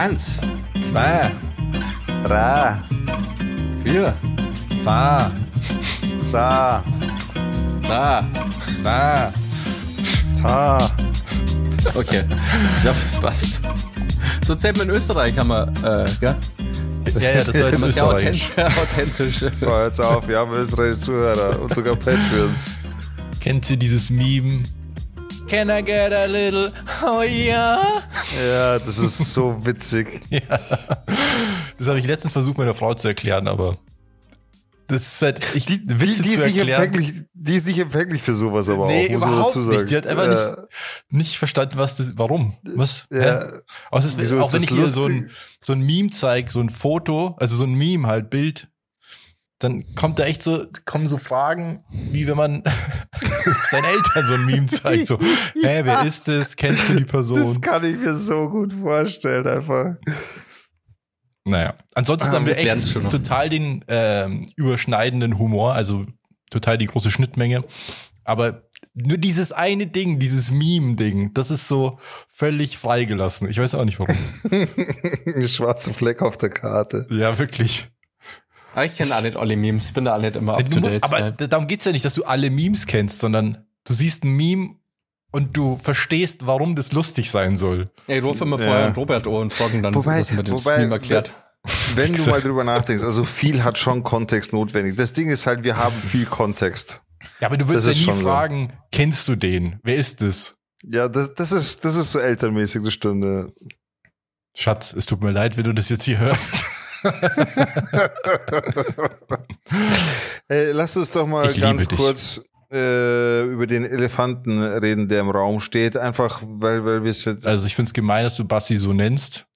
1, 2, 3, 4, Fa, Sa, da. Da. Ta. Okay, ich glaube, das passt. So zählt man in Österreich, haben wir, gell? Ja, das war jetzt Das ist ja Österreich. authentisch. So, jetzt auf, wir haben österreichische Zuhörer und sogar Patreons. Kennt ihr dieses Meme? Can I get a little? Oh ja. Ja, das ist so witzig. Ja. Das habe ich letztens versucht, meiner Frau zu erklären, aber das ist halt, Witze Die zu ist nicht erklären. die ist nicht empfänglich für sowas, aber Nee, auch, muss man überhaupt dazu sagen. nicht. Die hat einfach nicht verstanden, warum. Was? Ja. Hä? Aber es ist, Wieso auch ist wenn das ich ihr lustig? so ein Meme zeige, so ein Foto, also so ein Meme halt, Bild, dann kommen so Fragen, wie wenn man seinen Eltern so ein Meme zeigt, so, wer ist es? Kennst du die Person? Das kann ich mir so gut vorstellen, einfach. Naja, ansonsten haben wir das lernst echt du schon noch. total den überschneidenden Humor, also total die große Schnittmenge. Aber nur dieses eine Ding, dieses Meme-Ding, das ist so völlig freigelassen. Ich weiß auch nicht warum. Ein schwarzer Fleck auf der Karte. Ja, wirklich. Aber ich kenne auch nicht alle Memes, ich bin da auch nicht immer up to date. Aber darum geht's ja nicht, dass du alle Memes kennst, sondern du siehst ein Meme und du verstehst, warum das lustig sein soll. Ich rufe immer vorher Robert an und fragen dann, dass er mir das Meme erklärt. Wenn du mal drüber nachdenkst, also viel hat schon Kontext notwendig. Das Ding ist halt, wir haben viel Kontext. Ja, aber du würdest ja Das ist nie schon so. fragen, kennst du den? Wer ist es? Ja, das ist so elternmäßig, das stimmt. Ja. Schatz, es tut mir leid, wenn du das jetzt hier hörst. Hey, lass uns doch mal Ich liebe ganz dich. kurz über den Elefanten reden, der im Raum steht. Einfach, weil wir es jetzt Also ich find's gemein, dass du Bassi so nennst.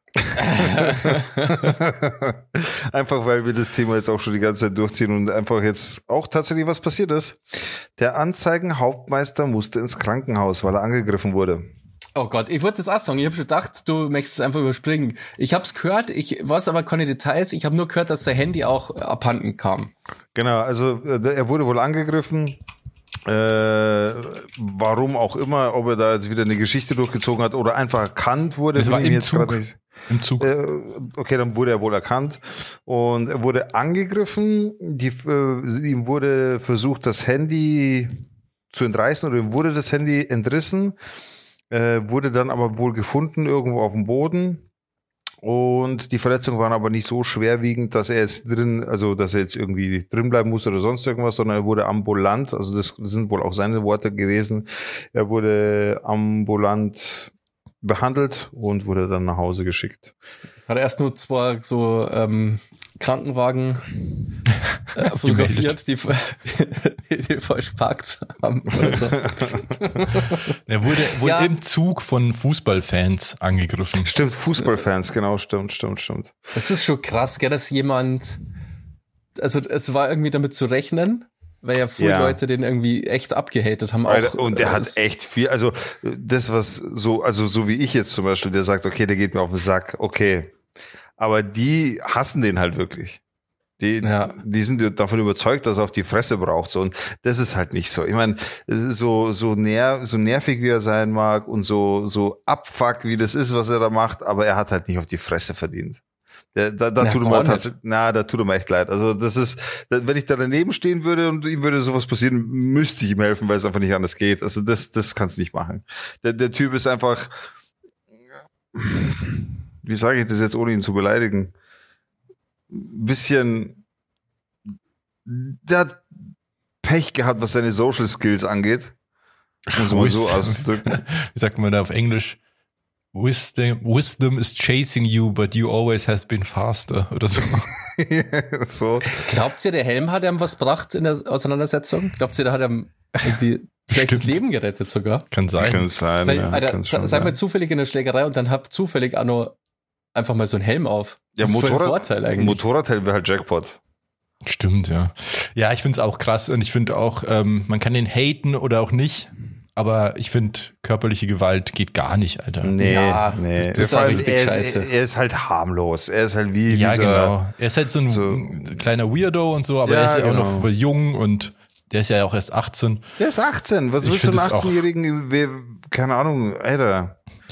einfach, weil wir das Thema jetzt auch schon die ganze Zeit durchziehen und einfach jetzt auch tatsächlich was passiert ist. Der Anzeigenhauptmeister musste ins Krankenhaus, weil er angegriffen wurde. Oh Gott, ich wollte das auch sagen. Ich habe schon gedacht, du möchtest es einfach überspringen. Ich habe es gehört, ich weiß aber keine Details. Ich habe nur gehört, dass sein Handy auch abhanden kam. Genau, also er wurde wohl angegriffen. Warum auch immer, ob er da jetzt wieder eine Geschichte durchgezogen hat oder einfach erkannt wurde. Es war will ich im jetzt Zug. grad nicht. Im Zug. Okay, dann wurde er wohl erkannt und er wurde angegriffen. Ihm wurde versucht, das Handy zu entreißen oder ihm wurde das Handy entrissen, wurde dann aber wohl gefunden irgendwo auf dem Boden. Und die Verletzungen waren aber nicht so schwerwiegend, dass er jetzt irgendwie drin bleiben musste oder sonst irgendwas, sondern er wurde ambulant, also das sind wohl auch seine Worte gewesen, er wurde ambulant behandelt und wurde dann nach Hause geschickt. Hat er erst nur zwei so Krankenwagen fotografiert, die falsch geparkt haben oder so. Er wurde Ja. im Zug von Fußballfans angegriffen. Stimmt, Fußballfans, genau, stimmt. Das ist schon krass, gell, dass jemand, also es war irgendwie damit zu rechnen, weil ja viele Ja. Leute den irgendwie echt abgehatet haben. Alter, Auch, und der hat echt viel, also das, was so wie ich jetzt zum Beispiel, der sagt, okay, der geht mir auf den Sack, okay. Aber die hassen den halt wirklich. Die sind davon überzeugt, dass er auf die Fresse braucht. So. Und das ist halt nicht so. Ich meine, so nervig wie er sein mag und so abfuck wie das ist, was er da macht, aber er hat halt nicht auf die Fresse verdient. Da tut er mir echt leid. Also das ist, wenn ich da daneben stehen würde und ihm würde sowas passieren, müsste ich ihm helfen, weil es einfach nicht anders geht. Also das kannst du nicht machen. Der Typ ist einfach, wie sage ich das jetzt, ohne ihn zu beleidigen? Bisschen, der hat Pech gehabt, was seine Social Skills angeht. Muss man mal so ausdrücken. Wie sagt man da auf Englisch? Wisdom is chasing you, but you always has been faster oder so. So. Glaubt ihr, der Helm hat ihm was gebracht in der Auseinandersetzung? Glaubt ihr, der hat ihm irgendwie vielleicht das Stimmt. Leben gerettet sogar? Kann sein. Kann sein, Weil, ja. Alter, kann schon sag mal sein. zufällig in der Schlägerei und dann hab zufällig auch noch einfach mal so einen Helm auf. Ja, Das ist voll ein Vorteil eigentlich. Motorradhelm wäre halt Jackpot. Stimmt, ja. Ja, ich find's auch krass und ich finde auch, man kann den haten oder auch nicht, aber ich finde, körperliche Gewalt geht gar nicht, Alter. Nee, Ja, nee. das ist Vor auch allem, richtig scheiße. Er ist halt harmlos. Er ist halt wie Ja, dieser, genau. Er ist halt so ein kleiner Weirdo und so, aber Ja, er ist ja auch genau. noch voll jung und der ist ja auch erst 18. Der ist 18. Was Ich willst du find einen das auch- 18-Jährigen? Keine Ahnung, Alter.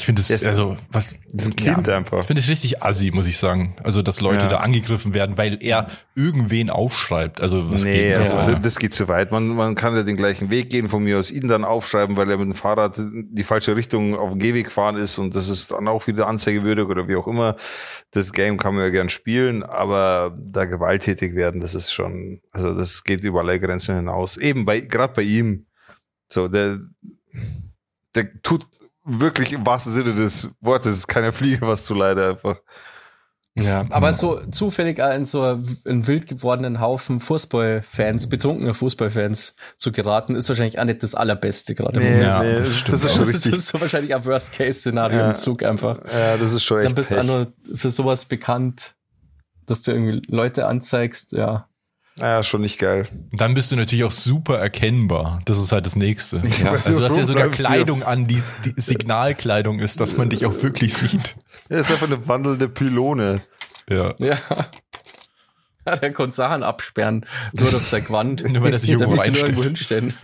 Ich finde das, also, das ist ein Kind einfach. Ich finde es richtig assi, muss ich sagen. Also, dass Leute da angegriffen werden, weil er irgendwen aufschreibt. Also, was geht das geht zu weit. Man kann ja den gleichen Weg gehen, von mir aus ihn dann aufschreiben, weil er mit dem Fahrrad die falsche Richtung auf dem Gehweg gefahren ist und das ist dann auch wieder anzeigewürdig oder wie auch immer. Das Game kann man ja gern spielen, aber da gewalttätig werden, das ist schon, also das geht über alle Grenzen hinaus. Eben gerade bei ihm. So, der tut wirklich im wahrsten Sinne des Wortes keiner Fliege was zu leider einfach. Ja, aber so zufällig in so einen wild gewordenen Haufen Fußballfans, betrunkene Fußballfans zu geraten, ist wahrscheinlich auch nicht das Allerbeste gerade. Nee, das stimmt. Das ist schon richtig. Das ist so wahrscheinlich ein Worst-Case-Szenario im Zug einfach. Ja, das ist schon echt. Dann bist du auch nur für sowas bekannt, dass du irgendwie Leute anzeigst, ja. Ja, schon nicht geil. Und dann bist du natürlich auch super erkennbar. Das ist halt das Nächste. Ja. Also du hast ja sogar Kleidung an, die Signalkleidung ist, dass man dich auch wirklich sieht. Er ist einfach eine wandelnde Pylone. Ja. Der konnte Sachen absperren, nur durch sein Gewand. Nur weil er sich irgendwo hinstellen.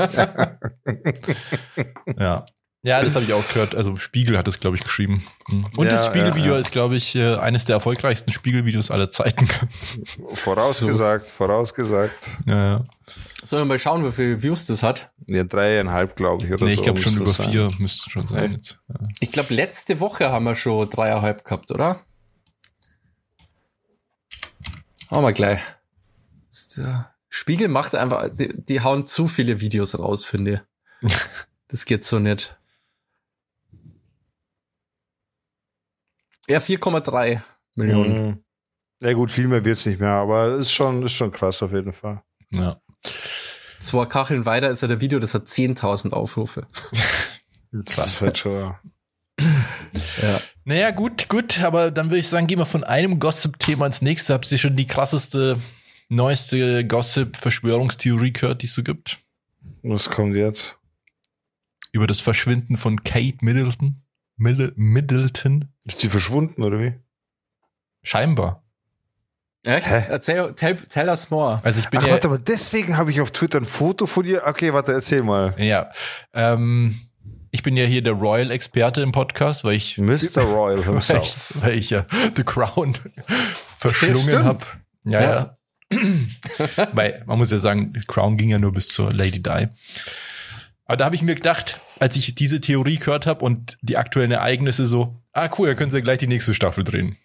Ja. Ja, das habe ich auch gehört. Also Spiegel hat es, glaube ich, geschrieben. Und das Spiegelvideo ist, glaube ich, eines der erfolgreichsten Spiegelvideos aller Zeiten. Vorausgesagt. Ja. Sollen wir mal schauen, wie viele Views das hat? Ja, 3,5, glaube ich. Oder ich glaube schon über 4 müsste schon sein jetzt. Ja. Ich glaube, letzte Woche haben wir schon 3,5 gehabt, oder? Haben wir gleich. Spiegel macht einfach, die hauen zu viele Videos raus, finde ich. Das geht so nicht. Ja, 4,3 Millionen. Ja gut, viel mehr wird's nicht mehr, aber ist schon krass auf jeden Fall. Ja. 2 Kacheln weiter ist ja der Video, das hat 10.000 Aufrufe. Das ist halt schon. Ja. Naja, gut, aber dann würde ich sagen, gehen wir von einem Gossip-Thema ins nächste. Habt ihr schon die krasseste, neueste Gossip-Verschwörungstheorie gehört, die es so gibt? Was kommt jetzt? Über das Verschwinden von Kate Middleton. Ist die verschwunden, oder wie? Scheinbar. Echt? Tell us more. Also ich bin warte mal, deswegen habe ich auf Twitter ein Foto von dir. Okay, warte, erzähl mal. Ja, ich bin ja hier der Royal-Experte im Podcast, weil ich Mr. Royal himself. weil ich ja The Crown verschlungen habe. Ja. Weil man muss ja sagen, The Crown ging ja nur bis zur Lady Di. Aber da habe ich mir gedacht, als ich diese Theorie gehört habe und die aktuellen Ereignisse so, cool, da können sie ja gleich die nächste Staffel drehen.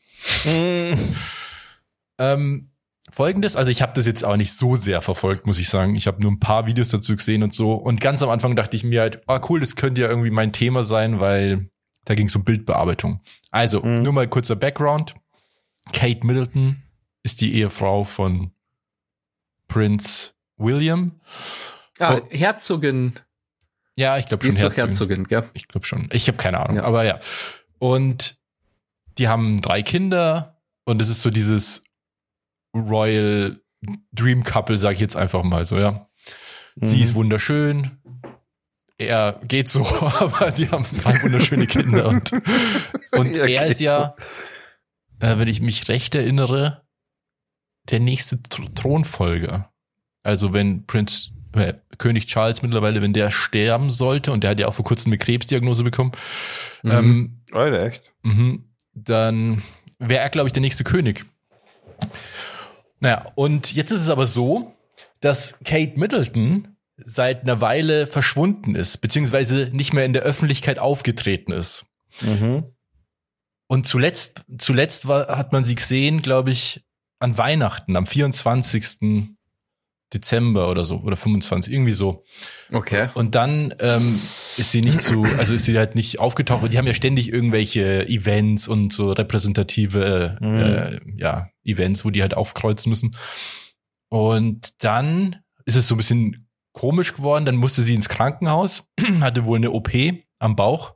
Folgendes, also ich habe das jetzt auch nicht so sehr verfolgt, muss ich sagen. Ich habe nur ein paar Videos dazu gesehen und so. Und ganz am Anfang dachte ich mir halt, cool, das könnte ja irgendwie mein Thema sein, weil da ging es um Bildbearbeitung. Also, nur mal kurzer Background. Kate Middleton ist die Ehefrau von Prince William. Herzogin. Ja, ich glaube schon Herzogin, gell? Ich glaube schon. Ich habe keine Ahnung, aber ja. Und die haben 3 Kinder und es ist so dieses Royal Dream Couple, sage ich jetzt einfach mal so, ja. Sie ist wunderschön, er geht so, aber die haben 3 wunderschöne Kinder und er ist ja, wenn ich mich recht erinnere, der nächste Thronfolger. Also wenn König Charles mittlerweile, wenn der sterben sollte, und der hat ja auch vor kurzem eine Krebsdiagnose bekommen, echt? Dann wäre er, glaube ich, der nächste König. Naja, und jetzt ist es aber so, dass Kate Middleton seit einer Weile verschwunden ist, beziehungsweise nicht mehr in der Öffentlichkeit aufgetreten ist. Und zuletzt hat man sie gesehen, glaube ich, an Weihnachten, am 24. Dezember oder so, oder 25, irgendwie so. Okay. Und dann ist sie ist sie halt nicht aufgetaucht. Die haben ja ständig irgendwelche Events und so repräsentative Events, wo die halt aufkreuzen müssen. Und dann ist es so ein bisschen komisch geworden. Dann musste sie ins Krankenhaus, hatte wohl eine OP am Bauch.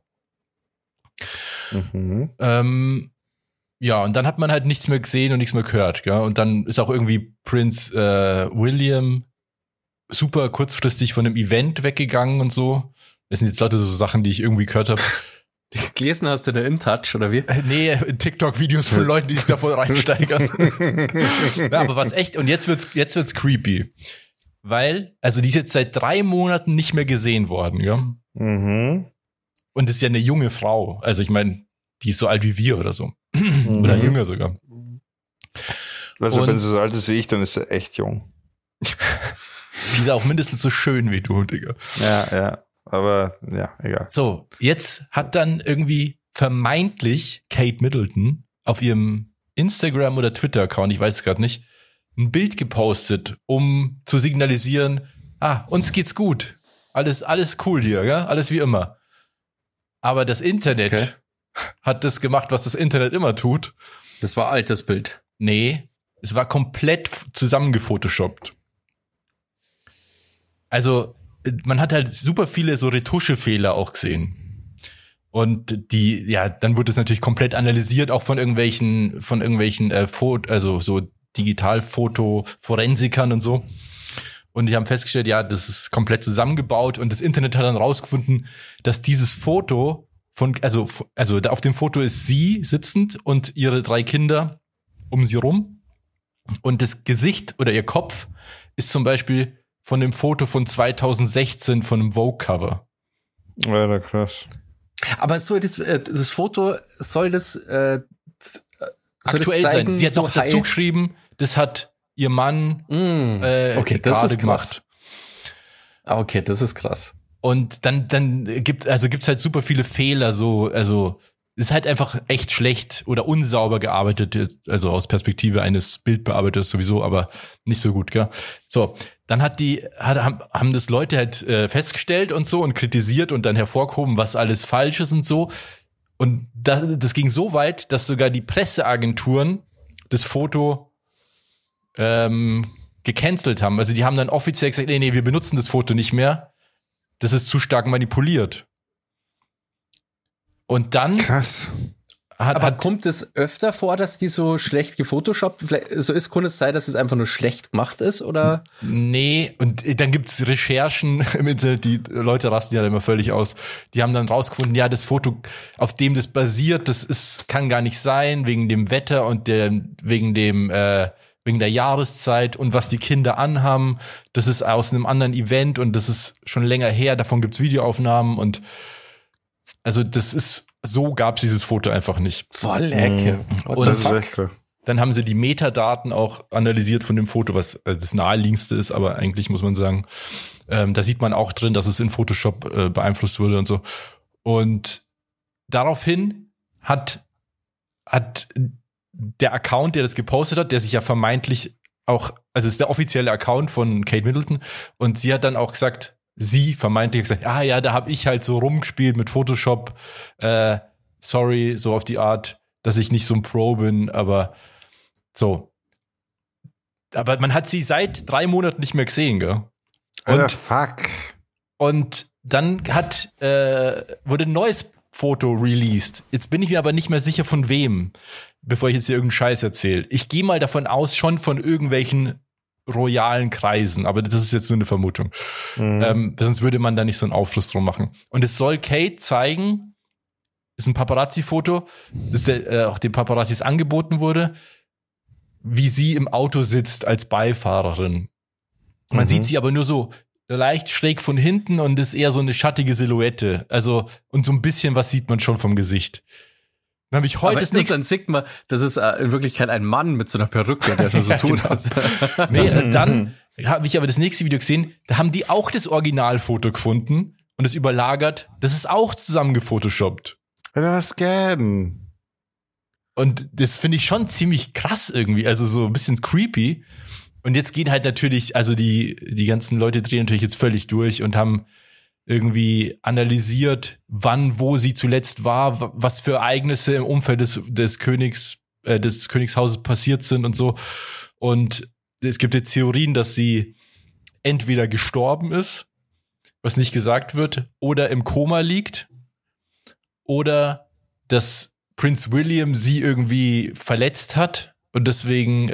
Ja, und dann hat man halt nichts mehr gesehen und nichts mehr gehört, gell? Und dann ist auch irgendwie Prince William super kurzfristig von einem Event weggegangen und so. Das sind jetzt lauter so Sachen, die ich irgendwie gehört habe. Die gelesen hast du in der InTouch, oder wie? Nee, TikTok-Videos von Leuten, die sich da voll reinsteigern. Ja, aber was echt, und jetzt wird's creepy. Weil, also die ist jetzt seit 3 Monaten nicht mehr gesehen worden, ja? Und ist ja eine junge Frau. Also ich meine, die ist so alt wie wir oder so. Oder jünger sogar. Also wenn sie so alt ist wie ich, dann ist sie echt jung. Die ist auch mindestens so schön wie du, Digga. Ja, aber ja, egal. So, jetzt hat dann irgendwie vermeintlich Kate Middleton auf ihrem Instagram- oder Twitter-Account, ich weiß es gerade nicht, ein Bild gepostet, um zu signalisieren, uns geht's gut. Alles cool hier, ja? Alles wie immer. Aber das Internet hat das gemacht, was das Internet immer tut. Das war altes Bild. Nee, es war komplett zusammengefotoshoppt. Also, man hat halt super viele so Retuschefehler auch gesehen. Und dann wurde es natürlich komplett analysiert, auch von irgendwelchen also so Digitalfoto-Forensikern und so. Und die haben festgestellt, das ist komplett zusammengebaut und das Internet hat dann rausgefunden, dass dieses Foto also auf dem Foto ist sie sitzend und ihre 3 Kinder um sie rum. Und das Gesicht oder ihr Kopf ist zum Beispiel von dem Foto von 2016 von einem Vogue-Cover. Ja, krass. Aber so das Foto soll das aktuell sein. Sie hat noch dazu geschrieben, das hat ihr Mann gerade gemacht. Okay, das ist krass. Und dann gibt's halt super viele Fehler, also ist halt einfach echt schlecht oder unsauber gearbeitet, also aus Perspektive eines Bildbearbeiters sowieso, aber nicht so gut, gell? So, dann haben das Leute halt festgestellt und so und kritisiert und dann hervorgehoben, was alles falsch ist und so. Und das ging so weit, dass sogar die Presseagenturen das Foto gecancelt haben. Also die haben dann offiziell gesagt, nee, wir benutzen das Foto nicht mehr. Das ist zu stark manipuliert. Und dann krass. Aber kommt es öfter vor, dass die so schlecht gefotoshoppt? So kann es sein, dass es einfach nur schlecht gemacht ist, oder? Nee, und dann gibt's Recherchen im Internet, die Leute rasten ja immer völlig aus. Die haben dann rausgefunden, das Foto, auf dem das basiert, kann gar nicht sein, wegen dem Wetter und wegen der Jahreszeit und was die Kinder anhaben. Das ist aus einem anderen Event und das ist schon länger her. Davon gibt's Videoaufnahmen und also so gab's dieses Foto einfach nicht. Voll lecker. Und das ist echt cool. Dann haben sie die Metadaten auch analysiert von dem Foto, was das naheliegendste ist, aber eigentlich muss man sagen, da sieht man auch drin, dass es in Photoshop beeinflusst wurde und so. Und daraufhin hat der Account, der das gepostet hat, der sich ja vermeintlich auch, also ist der offizielle Account von Kate Middleton, und sie hat dann auch gesagt, sie vermeintlich gesagt, da habe ich halt so rumgespielt mit Photoshop, sorry, so auf die Art, dass ich nicht so ein Pro bin, aber so. Aber man hat sie seit 3 Monaten nicht mehr gesehen, gell? Fuck. Und dann wurde ein neues Foto released. Jetzt bin ich mir aber nicht mehr sicher von wem, bevor ich jetzt hier irgendeinen Scheiß erzähle. Ich gehe mal davon aus, schon von irgendwelchen royalen Kreisen, aber das ist jetzt nur eine Vermutung. Sonst würde man da nicht so einen Aufschluss drum machen. Und es soll Kate zeigen, ist ein Paparazzi-Foto, das auch den Paparazzis angeboten wurde, wie sie im Auto sitzt als Beifahrerin. Man sieht sie aber nur so leicht schräg von hinten und ist eher so eine schattige Silhouette. Also, und so ein bisschen was sieht man schon vom Gesicht. Dann habe ich heute das nächste. Dann sieht man, das ist in Wirklichkeit ein Mann mit so einer Perücke, der so tun hat. Nee, dann habe ich aber das nächste Video gesehen, da haben die auch das Originalfoto gefunden und es überlagert. Das ist auch zusammen gefotoshoppt. Was gern? Und das finde ich schon ziemlich krass irgendwie, also so ein bisschen creepy. Und jetzt geht halt natürlich, also die ganzen Leute drehen natürlich jetzt völlig durch und haben irgendwie analysiert, wann, wo sie zuletzt war, was für Ereignisse im Umfeld des Königshauses passiert sind und so. Und es gibt jetzt Theorien, dass sie entweder gestorben ist, was nicht gesagt wird, oder im Koma liegt, oder dass Prinz William sie irgendwie verletzt hat und deswegen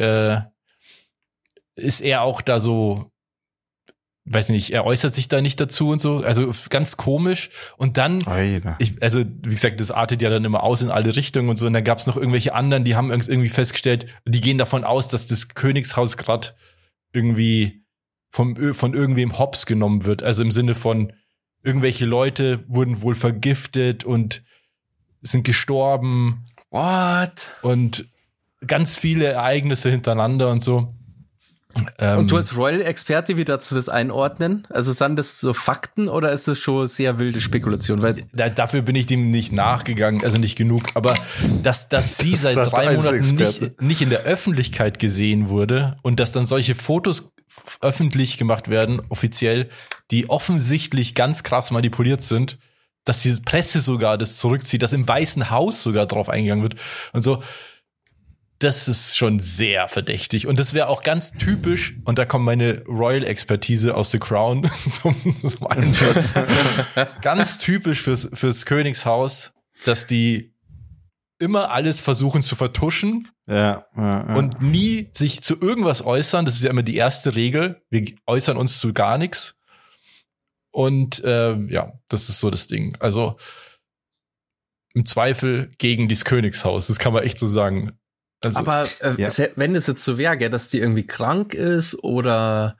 ist er auch da so, weiß nicht, er äußert sich da nicht dazu und so, also ganz komisch. Und dann, also wie gesagt, das artet ja dann immer aus in alle Richtungen und so, und dann gab es noch irgendwelche anderen, die haben irgendwie festgestellt, die gehen davon aus, dass das Königshaus gerade irgendwie von irgendwem hops genommen wird, also im Sinne von, irgendwelche Leute wurden wohl vergiftet und sind gestorben. What? Und ganz viele Ereignisse hintereinander und so. Und du als Royal-Experte, wie darfst du das einordnen? Also sind das so Fakten oder ist das schon sehr wilde Spekulation? Weil dafür bin ich dem nicht nachgegangen, also nicht genug. Aber dass sie seit 3 Monaten nicht in der Öffentlichkeit gesehen wurde und dass dann solche Fotos öffentlich gemacht werden, offiziell, die offensichtlich ganz krass manipuliert sind, dass die Presse sogar das zurückzieht, dass im Weißen Haus sogar drauf eingegangen wird und so. Das ist schon sehr verdächtig. Und das wäre auch ganz typisch, und da kommt meine Royal-Expertise aus The Crown zum Einsatz. Ganz typisch fürs Königshaus, dass die immer alles versuchen zu vertuschen und nie sich zu irgendwas äußern. Das ist ja immer die erste Regel. Wir äußern uns zu gar nichts. Und das ist so das Ding. Also im Zweifel gegen dieses Königshaus. Das kann man echt so sagen. Also, aber wenn es jetzt so wäre, gell, dass die irgendwie krank ist oder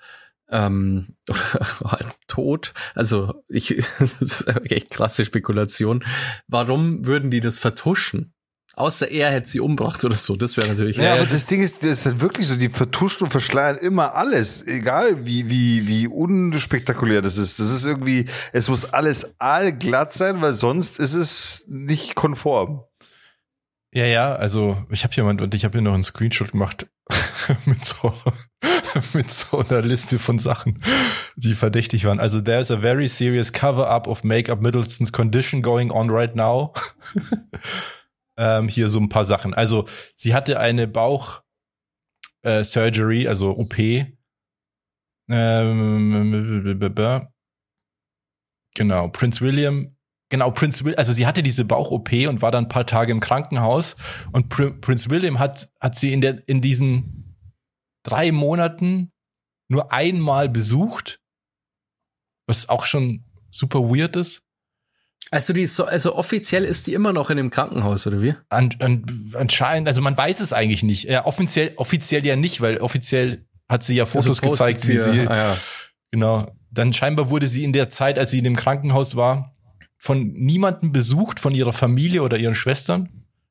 tot, also das ist echt krasse Spekulation. Warum würden die das vertuschen? Außer er hätte sie umgebracht oder so, das wäre natürlich... Ja, aber das Ding ist, das ist halt wirklich so, die vertuschen und verschleiern immer alles, egal wie unspektakulär das ist. Das ist irgendwie, es muss alles allglatt sein, weil sonst ist es nicht konform. Ja, also ich habe hier noch einen Screenshot gemacht mit so einer Liste von Sachen, die verdächtig waren. Also there's a very serious cover-up of Make-up Middleton's condition going on right now. Hier so ein paar Sachen. Also sie hatte eine Bauch-Surgery, also OP. Genau, Prince William, also sie hatte diese Bauch-OP und war dann ein paar Tage im Krankenhaus und Prince William hat sie in diesen 3 Monaten nur einmal besucht, was auch schon super weird ist. Also offiziell ist die immer noch in dem Krankenhaus, oder wie? Anscheinend, also man weiß es eigentlich nicht. Offiziell ja nicht, weil offiziell hat sie ja Fotos gezeigt, wie sie, genau. Dann scheinbar wurde sie in der Zeit, als sie in dem Krankenhaus war, von niemandem besucht, von ihrer Familie oder ihrer Schwester,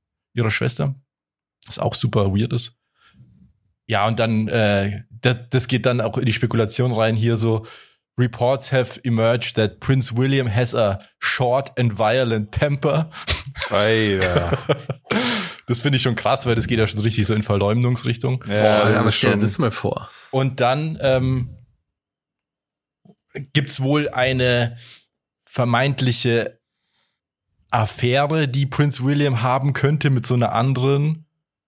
was auch super weird ist. Ja, und dann, das geht dann auch in die Spekulation rein, hier so, Reports have emerged that Prince William has a short and violent temper. Alter. Das finde ich schon krass, weil das geht ja schon richtig so in Verleumdungsrichtung. Ja, aber stell dir das mal vor. Und dann gibt's wohl eine vermeintliche Affäre, die Prince William haben könnte mit so einer anderen,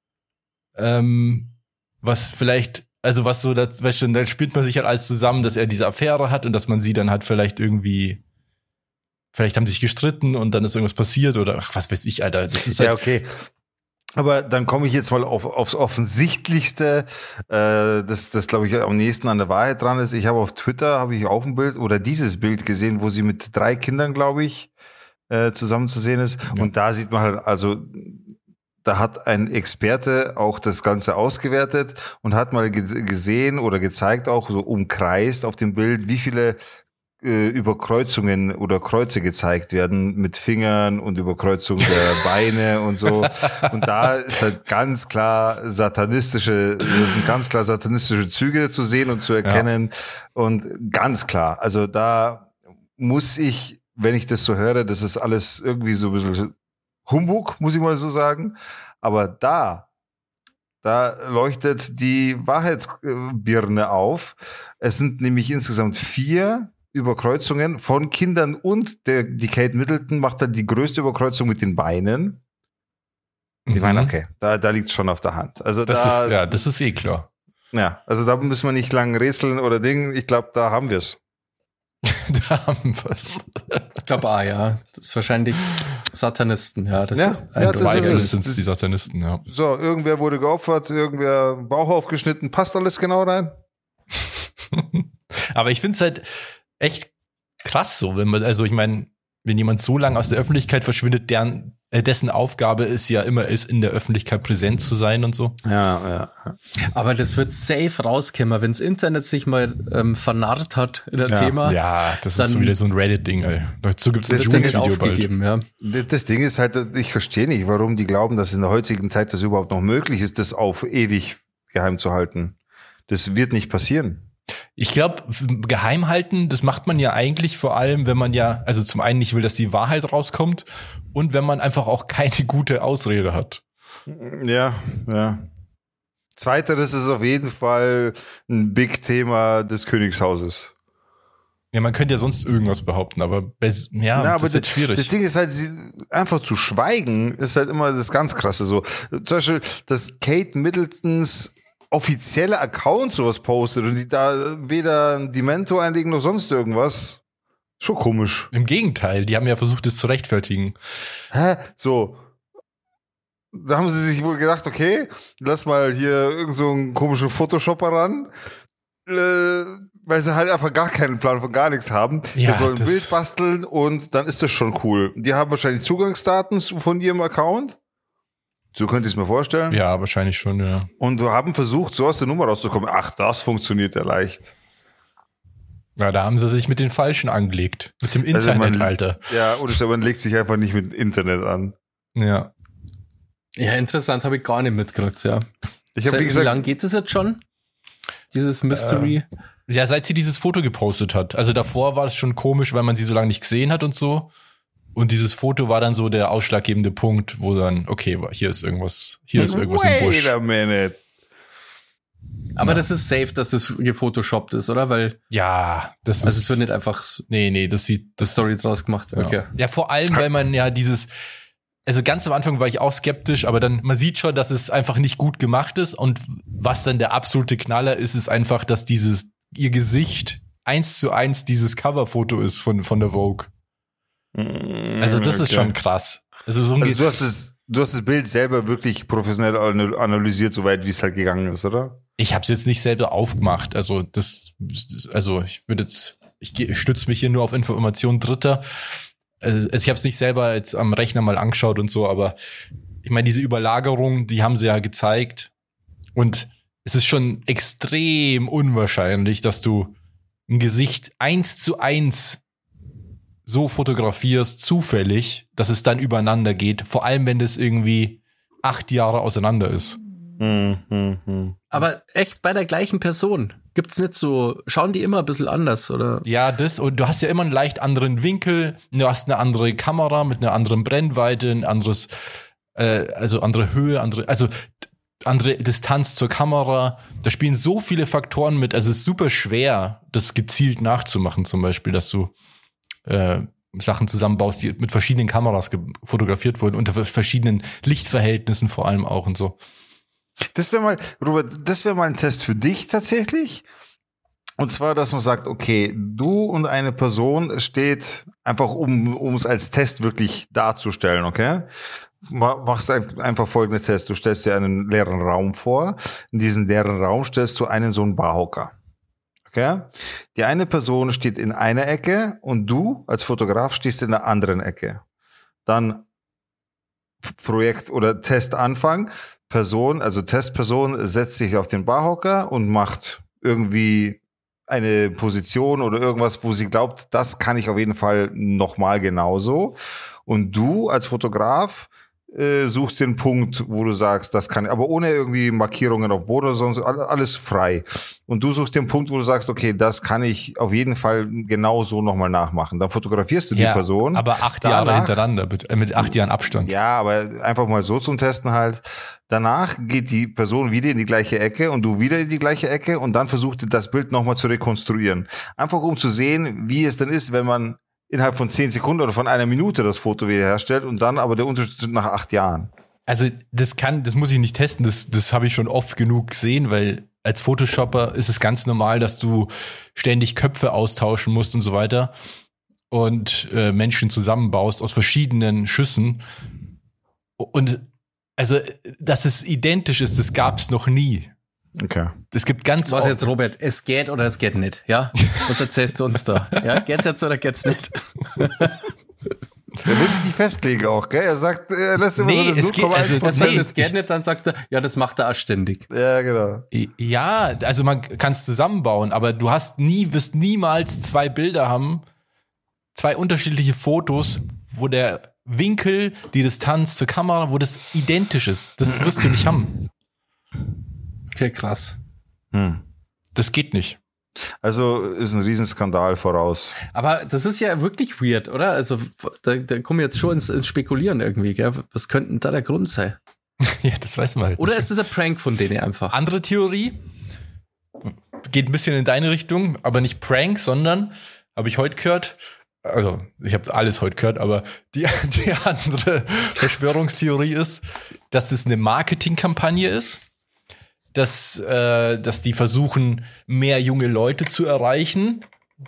was vielleicht, also was so, weißt du, dann spielt man sich halt alles zusammen, dass er diese Affäre hat und dass man sie dann halt vielleicht irgendwie, vielleicht haben sie sich gestritten und dann ist irgendwas passiert oder ach, was weiß ich, Alter. Das ist halt, ja, okay. Aber dann komme ich jetzt mal aufs Offensichtlichste, das glaube ich am nächsten an der Wahrheit dran ist. Ich habe auf Twitter, auch ein Bild oder dieses Bild gesehen, wo sie mit 3 Kindern, glaube ich, zusammen zu sehen ist. Ja. Und da sieht man halt, also da hat ein Experte auch das Ganze ausgewertet und hat mal gesehen oder gezeigt, auch so umkreist auf dem Bild, wie viele Überkreuzungen oder Kreuze gezeigt werden mit Fingern und Überkreuzung der Beine und so. Und da ist halt ganz klar das sind ganz klar satanistische Züge zu sehen und zu erkennen. Ja. Und ganz klar, also da muss ich, wenn ich das so höre, das ist alles irgendwie so ein bisschen Humbug, muss ich mal so sagen. Aber da leuchtet die Wahrheitsbirne auf. Es sind nämlich insgesamt 4 Überkreuzungen von Kindern und die Kate Middleton macht dann die größte Überkreuzung mit den Beinen. Ich meine, okay, da liegt es schon auf der Hand. Also das ist eh klar. Ja, also da müssen wir nicht lang rätseln oder Dingen. Ich glaube, da haben wir es. Da haben wir es. Ich glaube, ja. Das ist wahrscheinlich Satanisten, ja. Das sind die Satanisten, ja. So, irgendwer wurde geopfert, irgendwer Bauch aufgeschnitten, passt alles genau rein? Aber ich finde es halt echt krass so, wenn jemand so lange aus der Öffentlichkeit verschwindet, dessen Aufgabe es ja immer ist, in der Öffentlichkeit präsent zu sein und so. Ja. Aber das wird safe rauskommen, wenn das Internet sich mal vernarrt hat in das Thema. Ja, das ist so wieder so ein Reddit-Ding, ey. Dazu gibt es ein Jules-Video bald. Ja. Das Ding ist halt, ich verstehe nicht, warum die glauben, dass in der heutigen Zeit das überhaupt noch möglich ist, das auf ewig geheim zu halten. Das wird nicht passieren. Ich glaube, geheim halten, das macht man ja eigentlich vor allem, wenn man ja, also zum einen nicht will, dass die Wahrheit rauskommt und wenn man einfach auch keine gute Ausrede hat. Ja. Zweiteres ist auf jeden Fall ein Big-Thema des Königshauses. Ja, man könnte ja sonst irgendwas behaupten, aber das ist jetzt schwierig. Das Ding ist halt, einfach zu schweigen, ist halt immer das ganz Krasse so. Zum Beispiel, dass Kate Middletons offizielle Account sowas postet und die da weder ein Demento einlegen noch sonst irgendwas. Schon komisch. Im Gegenteil, die haben ja versucht, es zu rechtfertigen. So. Da haben sie sich wohl gedacht, okay, lass mal hier irgend so einen komischen Photoshopper ran, weil sie halt einfach gar keinen Plan von gar nichts haben. Ja, der soll ein Bild basteln und dann ist das schon cool. Die haben wahrscheinlich Zugangsdaten von ihrem Account. So könnte ich es mir vorstellen. Ja, wahrscheinlich schon, ja. Und wir haben versucht, so aus der Nummer rauszukommen. Ach, das funktioniert ja leicht. Ja, da haben sie sich mit den Falschen angelegt. Mit dem Internet, Alter. Ja, oder man legt sich einfach nicht mit Internet an. Ja. Ja, interessant, habe ich gar nicht mitgekriegt, ja. Wie lange geht es jetzt schon? Dieses Mystery? Ja, seit sie dieses Foto gepostet hat. Also davor war es schon komisch, weil man sie so lange nicht gesehen hat und so. Und dieses Foto war dann so der ausschlaggebende Punkt, wo dann, okay, hier ist irgendwas im Busch. Wait a minute. Aber das ist safe, dass es gefotoshoppt ist, oder? Weil ja, das also es wird nicht einfach das Story draus gemacht. Ja. Okay. Ja, vor allem, weil man ja also ganz am Anfang war ich auch skeptisch, aber dann, man sieht schon, dass es einfach nicht gut gemacht ist und was dann der absolute Knaller ist einfach, dass ihr Gesicht 1:1 dieses Coverfoto ist von der Vogue. Also das ist schon krass. Also du hast das Bild selber wirklich professionell analysiert, soweit wie es halt gegangen ist, oder? Ich habe es jetzt nicht selber aufgemacht. Also ich stütze mich hier nur auf Informationen Dritter. Also ich habe es nicht selber jetzt am Rechner mal angeschaut und so, aber ich meine, diese Überlagerung, die haben sie ja gezeigt. Und es ist schon extrem unwahrscheinlich, dass du ein Gesicht 1:1 so fotografierst, zufällig, dass es dann übereinander geht. Vor allem, wenn das irgendwie 8 Jahre auseinander ist. Aber echt bei der gleichen Person? Gibt's nicht so, schauen die immer ein bisschen anders, oder? Ja, und du hast ja immer einen leicht anderen Winkel, du hast eine andere Kamera mit einer anderen Brennweite, ein anderes, also andere Höhe, andere Distanz zur Kamera. Da spielen so viele Faktoren mit. Also es ist super schwer, das gezielt nachzumachen, zum Beispiel, dass du Sachen zusammenbaust, die mit verschiedenen Kameras fotografiert wurden, unter verschiedenen Lichtverhältnissen vor allem auch und so. Das wäre mal, Robert, ein Test für dich tatsächlich. Und zwar, dass man sagt, okay, du und eine Person steht einfach, um es als Test wirklich darzustellen, okay? Machst einfach folgenden Test. Du stellst dir einen leeren Raum vor. In diesen leeren Raum stellst du so einen Barhocker. Okay? Die eine Person steht in einer Ecke und du als Fotograf stehst in der anderen Ecke. Dann Projekt oder Testanfang. Testperson setzt sich auf den Barhocker und macht irgendwie eine Position oder irgendwas, wo sie glaubt, das kann ich auf jeden Fall nochmal genauso. Und du als Fotograf suchst den Punkt, wo du sagst, das kann, aber ohne irgendwie Markierungen auf Boden oder sonst, alles frei. Und du suchst den Punkt, wo du sagst, okay, das kann ich auf jeden Fall genau so nochmal nachmachen. Dann fotografierst du die Person. Aber 8 Jahre hintereinander, mit 8 Jahren Abstand. Ja, aber einfach mal so zum Testen halt. Danach geht die Person wieder in die gleiche Ecke und du wieder in die gleiche Ecke und dann versucht ihr das Bild nochmal zu rekonstruieren. Einfach um zu sehen, wie es dann ist, wenn man innerhalb von 10 Sekunden oder von einer Minute das Foto wiederherstellt und dann aber der Unterschied nach 8 Jahren. Also das muss ich nicht testen, das habe ich schon oft genug gesehen, weil als Photoshopper ist es ganz normal, dass du ständig Köpfe austauschen musst und so weiter und Menschen zusammenbaust aus verschiedenen Schüssen. Und also, dass es identisch ist, das gab es noch nie. Okay. Es gibt was jetzt, Robert? Es geht oder es geht nicht, ja? Was erzählst du uns da? Ja, geht's jetzt oder geht's nicht? Er lässt sich nicht festlegen auch, gell? Er sagt, er lässt immer so das 0,1%. Das geht nicht, dann sagt er, ja, das macht er auch ständig. Ja, genau. Ja, also man kann es zusammenbauen, aber du wirst niemals zwei Bilder haben, zwei unterschiedliche Fotos, wo der Winkel, die Distanz zur Kamera, wo das identisch ist. Das wirst du nicht haben. Okay, krass. Das geht nicht. Also ist ein Riesenskandal voraus. Aber das ist ja wirklich weird, oder? Also da kommen wir jetzt schon ins Spekulieren irgendwie, gell? Was könnte denn da der Grund sein? Ja, das weiß man halt. Oder ist das ein Prank von denen einfach? Andere Theorie, geht ein bisschen in deine Richtung, aber nicht Prank, sondern, habe ich heute gehört, also ich habe alles heute gehört, aber die andere Verschwörungstheorie ist, dass es eine Marketingkampagne ist, dass die versuchen, mehr junge Leute zu erreichen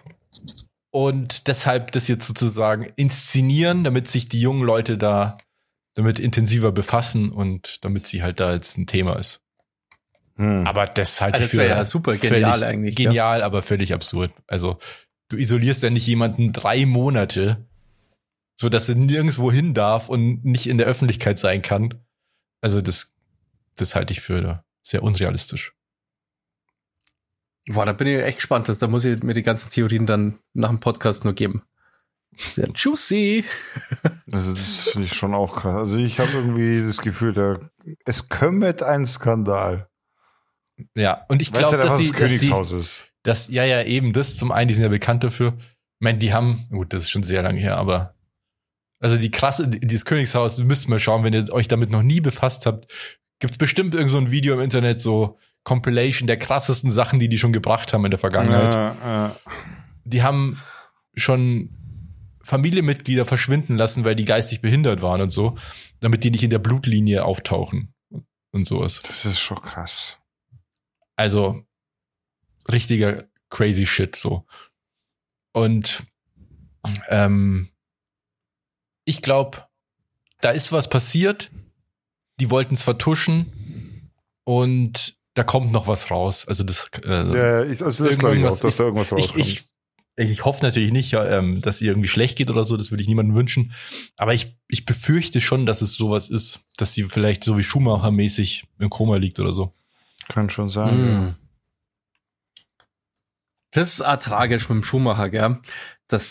und deshalb das jetzt sozusagen inszenieren, damit sich die jungen Leute damit intensiver befassen und damit sie halt da jetzt ein Thema ist. Aber das halte ich für wäre ja super genial eigentlich. Genial, ja. Aber völlig absurd. Also du isolierst ja nicht jemanden 3 Monate, so dass er nirgendwo hin darf und nicht in der Öffentlichkeit sein kann. Also das halte ich für sehr unrealistisch. Boah, da bin ich echt gespannt. Da muss ich mir die ganzen Theorien dann nach dem Podcast nur geben. Sehr juicy. Also das finde ich schon auch krass. Also ich habe irgendwie das Gefühl, es kommt ein Skandal. Ja, und ich glaube, dass das Königshaus ist. Ja, eben das zum einen, die sind ja bekannt dafür. Ich meine, die haben, gut, das ist schon sehr lange her, aber also dieses Königshaus, müsst mal schauen, wenn ihr euch damit noch nie befasst habt, gibt's bestimmt irgend so ein Video im Internet, so Compilation der krassesten Sachen, die schon gebracht haben in der Vergangenheit. Die haben schon Familienmitglieder verschwinden lassen, weil die geistig behindert waren und so, damit die nicht in der Blutlinie auftauchen und sowas. Das ist schon krass. Also richtiger crazy shit so. Und ich glaube, da ist was passiert, die wollten es vertuschen und da kommt noch was raus. Also das das glaube ich auch, dass da irgendwas rauskommt. Ich hoffe natürlich nicht, dass ihr irgendwie schlecht geht oder so, das würde ich niemandem wünschen. Aber ich befürchte schon, dass es sowas ist, dass sie vielleicht so wie Schumacher-mäßig im Koma liegt oder so. Kann schon sein. Das ist auch tragisch mit dem Schumacher, gell? Dass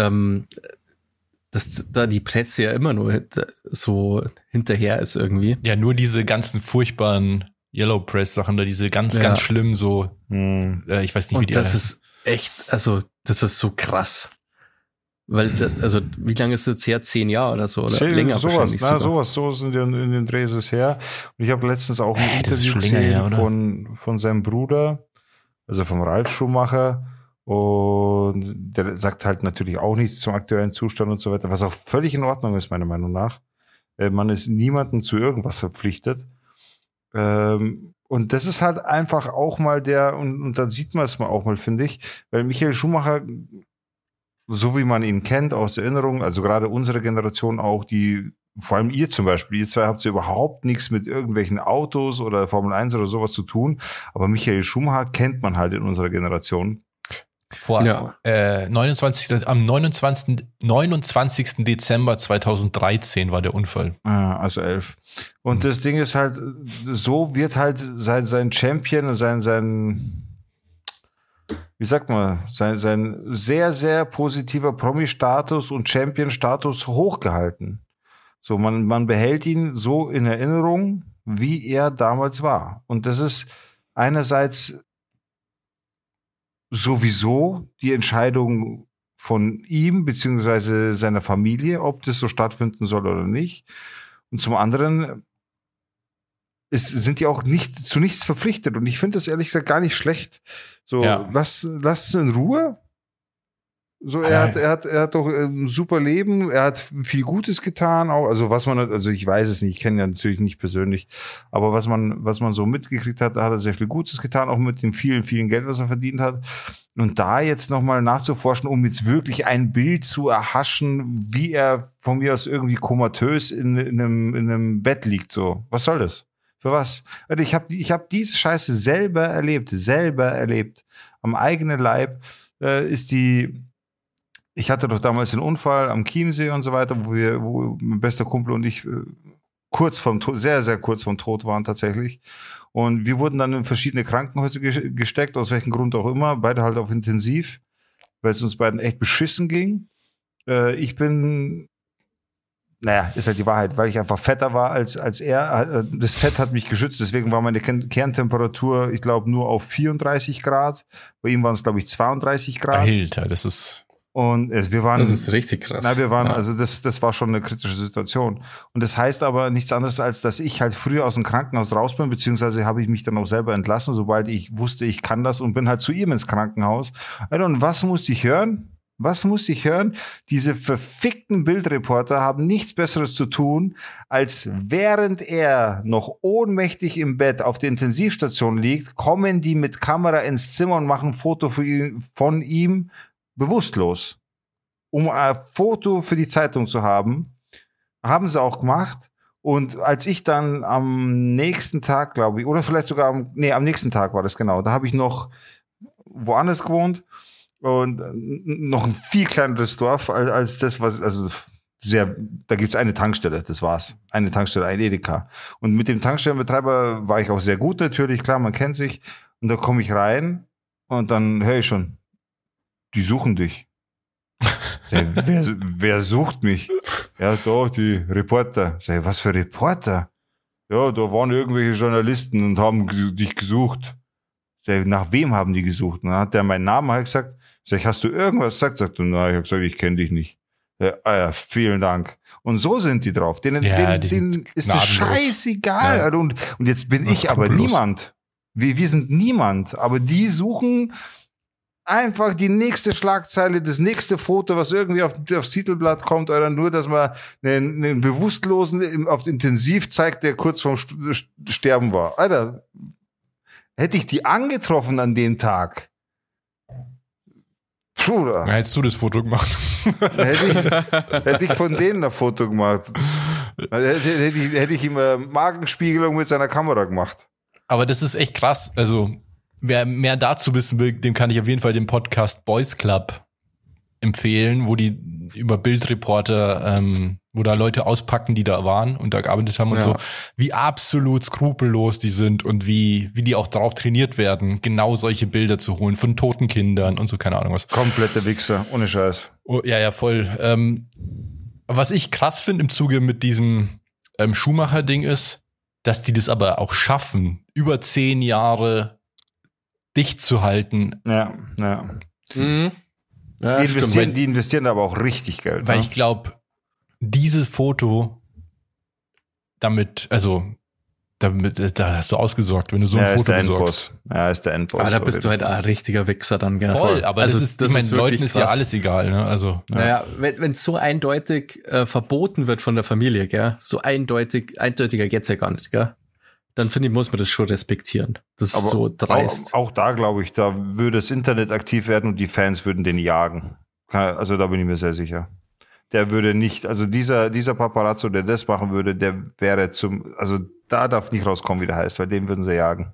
da die Presse ja immer nur so hinterher ist irgendwie. Ja, nur diese ganzen furchtbaren Yellow Press Sachen da, diese ganz schlimm so, ich weiß nicht, wie die das ist echt, also das ist so krass. Weil, also wie lange ist das jetzt her? 10 Jahre oder so? Oder länger wahrscheinlich sogar. Sowas in den Drehs ist her. Und ich habe letztens auch ein Interview gesehen von seinem Bruder, also vom Ralf Schumacher. Und der sagt halt natürlich auch nichts zum aktuellen Zustand und so weiter, was auch völlig in Ordnung ist, meiner Meinung nach. Man ist niemandem zu irgendwas verpflichtet. Und das ist halt einfach auch mal und dann sieht man es mal auch mal, finde ich, weil Michael Schumacher, so wie man ihn kennt aus Erinnerung, also gerade unsere Generation auch, vor allem ihr zum Beispiel, ihr zwei habt ja überhaupt nichts mit irgendwelchen Autos oder Formel 1 oder sowas zu tun, aber Michael Schumacher kennt man halt in unserer Generation. Am 29. Dezember 2013 war der Unfall. Also 11. Und das Ding ist halt, so wird halt sein Champion, sein wie sagt man, sein sehr, sehr positiver Promi-Status und Champion-Status hochgehalten. So, man behält ihn so in Erinnerung, wie er damals war. Und das ist einerseits sowieso die Entscheidung von ihm beziehungsweise seiner Familie, ob das so stattfinden soll oder nicht. Und zum anderen sind die auch zu nichts verpflichtet. Und ich finde das ehrlich gesagt gar nicht schlecht. So, lass es in Ruhe. So, er hat doch ein super Leben, er hat viel Gutes getan, auch, also ich weiß es nicht, ich kenne ihn ja natürlich nicht persönlich, aber was man so mitgekriegt hat, da hat er sehr viel Gutes getan, auch mit dem vielen, vielen Geld, was er verdient hat. Und da jetzt nochmal nachzuforschen, um jetzt wirklich ein Bild zu erhaschen, wie er von mir aus irgendwie komatös in einem Bett liegt, so. Was soll das? Für was? Also ich hab diese Scheiße selber erlebt. Am eigenen Leib ist ich hatte doch damals den Unfall am Chiemsee und so weiter, wo mein bester Kumpel und ich kurz vorm Tod, sehr, sehr kurz vorm Tod waren tatsächlich. Und wir wurden dann in verschiedene Krankenhäuser gesteckt, aus welchem Grund auch immer, beide halt auf Intensiv, weil es uns beiden echt beschissen ging. Ich bin, ist halt die Wahrheit, weil ich einfach fetter war als er. Das Fett hat mich geschützt, deswegen war meine Kerntemperatur, ich glaube, nur auf 34 Grad. Bei ihm waren es, glaube ich, 32 Grad. Alter, das ist... Und wir waren, das ist richtig krass. Also das war schon eine kritische Situation. Und das heißt aber nichts anderes, als dass ich halt früher aus dem Krankenhaus raus bin, beziehungsweise habe ich mich dann auch selber entlassen, sobald ich wusste, ich kann das, und bin halt zu ihm ins Krankenhaus. Und was musste ich hören? Diese verfickten Bildreporter haben nichts Besseres zu tun, als während er noch ohnmächtig im Bett auf der Intensivstation liegt, kommen die mit Kamera ins Zimmer und machen ein Foto von ihm bewusstlos, um ein Foto für die Zeitung zu haben. Haben sie auch gemacht. Und als ich dann am nächsten Tag, glaube ich, oder vielleicht sogar am nächsten Tag war das genau, da habe ich noch woanders gewohnt und noch ein viel kleineres Dorf als das, da gibt's eine Tankstelle, das war's. Eine Tankstelle, ein Edeka. Und mit dem Tankstellenbetreiber war ich auch sehr gut natürlich, klar, man kennt sich. Und da komme ich rein und dann höre ich schon, die suchen dich. Wer sucht mich? Ja, da, die Reporter. Sag ich, was für Reporter? Ja, da waren irgendwelche Journalisten und haben dich gesucht. Sag ich, nach wem haben die gesucht? Und dann hat der meinen Namen halt gesagt. Sag ich, hast du irgendwas gesagt? Sagt er, nein, ich habe gesagt, ich kenne dich nicht. Ja, vielen Dank. Und so sind die drauf. Denen ist das scheißegal. Ja. Und jetzt bin ich aber niemand. Wir sind niemand. Aber die suchen einfach die nächste Schlagzeile, das nächste Foto, was irgendwie aufs Titelblatt kommt, oder nur, dass man einen Bewusstlosen auf Intensiv zeigt, der kurz vorm Sterben war. Alter, hätte ich die angetroffen an dem Tag, Bruder. Hättest du das Foto gemacht? Hätte ich von denen ein Foto gemacht. Hätte ich ihm eine Magenspiegelung mit seiner Kamera gemacht. Aber das ist echt krass. Also, wer mehr dazu wissen will, dem kann ich auf jeden Fall den Podcast Boys Club empfehlen, wo die über Bildreporter, wo da Leute auspacken, die da waren und da gearbeitet haben und so, wie absolut skrupellos die sind und wie die auch darauf trainiert werden, genau solche Bilder zu holen von toten Kindern und so, keine Ahnung was. Komplette Wichser, ohne Scheiß. Oh, ja, voll. Was ich krass finde im Zuge mit diesem Schumacher-Ding ist, dass die das aber auch schaffen, über 10 Jahre dicht zu halten. Ja. Mhm. Ja, die investieren aber auch richtig Geld. Weil ich glaube, dieses Foto da hast du ausgesorgt, wenn du so ein Foto besorgst. Ja, ist der Endboss. Aber da bist du halt ein richtiger Wichser dann, gell? Voll, aber also das ist meinen Leuten ist ja alles egal, ne? Also. Naja, wenn so eindeutig verboten wird von der Familie, gell? So eindeutiger geht's ja gar nicht, gell? Dann finde ich, muss man das schon respektieren. Das ist so dreist. Auch da glaube ich, da würde das Internet aktiv werden und die Fans würden den jagen. Also da bin ich mir sehr sicher. Der würde nicht, also dieser Paparazzo, der das machen würde, der wäre also da darf nicht rauskommen, wie der heißt, weil den würden sie jagen.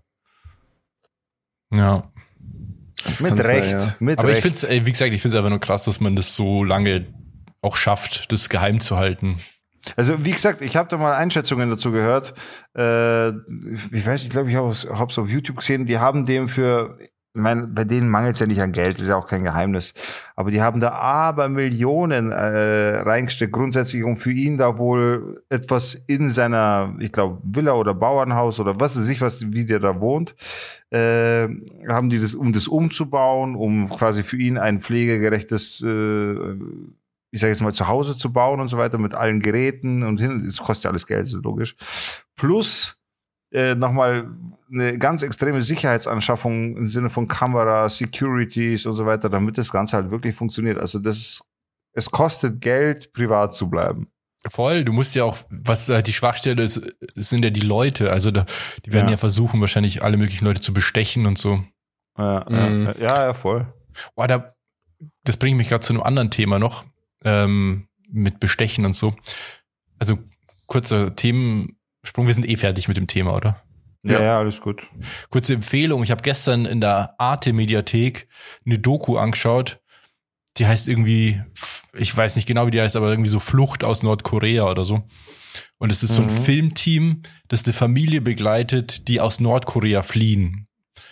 Ja. Mit Recht. Sein, ja. Aber ich finde es, wie gesagt, einfach nur krass, dass man das so lange auch schafft, das geheim zu halten. Also wie gesagt, ich habe da mal Einschätzungen dazu gehört. Ich glaube, ich habe es auf YouTube gesehen. Die haben dem bei denen mangelt es ja nicht an Geld, ist ja auch kein Geheimnis. Aber die haben da Abermillionen reingesteckt, grundsätzlich, um für ihn da wohl etwas in seiner, ich glaube, Villa oder Bauernhaus oder was weiß ich, wie der da wohnt, haben die das, um das umzubauen, um quasi für ihn ein pflegegerechtes ich sage jetzt mal, zu Hause zu bauen und so weiter, mit allen Geräten und hin, das kostet ja alles Geld, ist logisch. Plus nochmal eine ganz extreme Sicherheitsanschaffung im Sinne von Kameras, Securities und so weiter, damit das Ganze halt wirklich funktioniert. Also es kostet Geld, privat zu bleiben. Voll, du musst ja auch, was die Schwachstelle ist, sind ja die Leute. Also die werden ja versuchen, wahrscheinlich alle möglichen Leute zu bestechen und so. Ja, voll. Boah, das bringt mich gerade zu einem anderen Thema noch. Mit Bestechen und so. Also kurzer Themensprung, wir sind fertig mit dem Thema, oder? Ja, alles gut. Kurze Empfehlung, ich habe gestern in der Arte-Mediathek eine Doku angeschaut die heißt irgendwie, ich weiß nicht genau, wie die heißt, aber irgendwie so Flucht aus Nordkorea oder so. Und es ist so ein Filmteam, das eine Familie begleitet, die aus Nordkorea fliehen.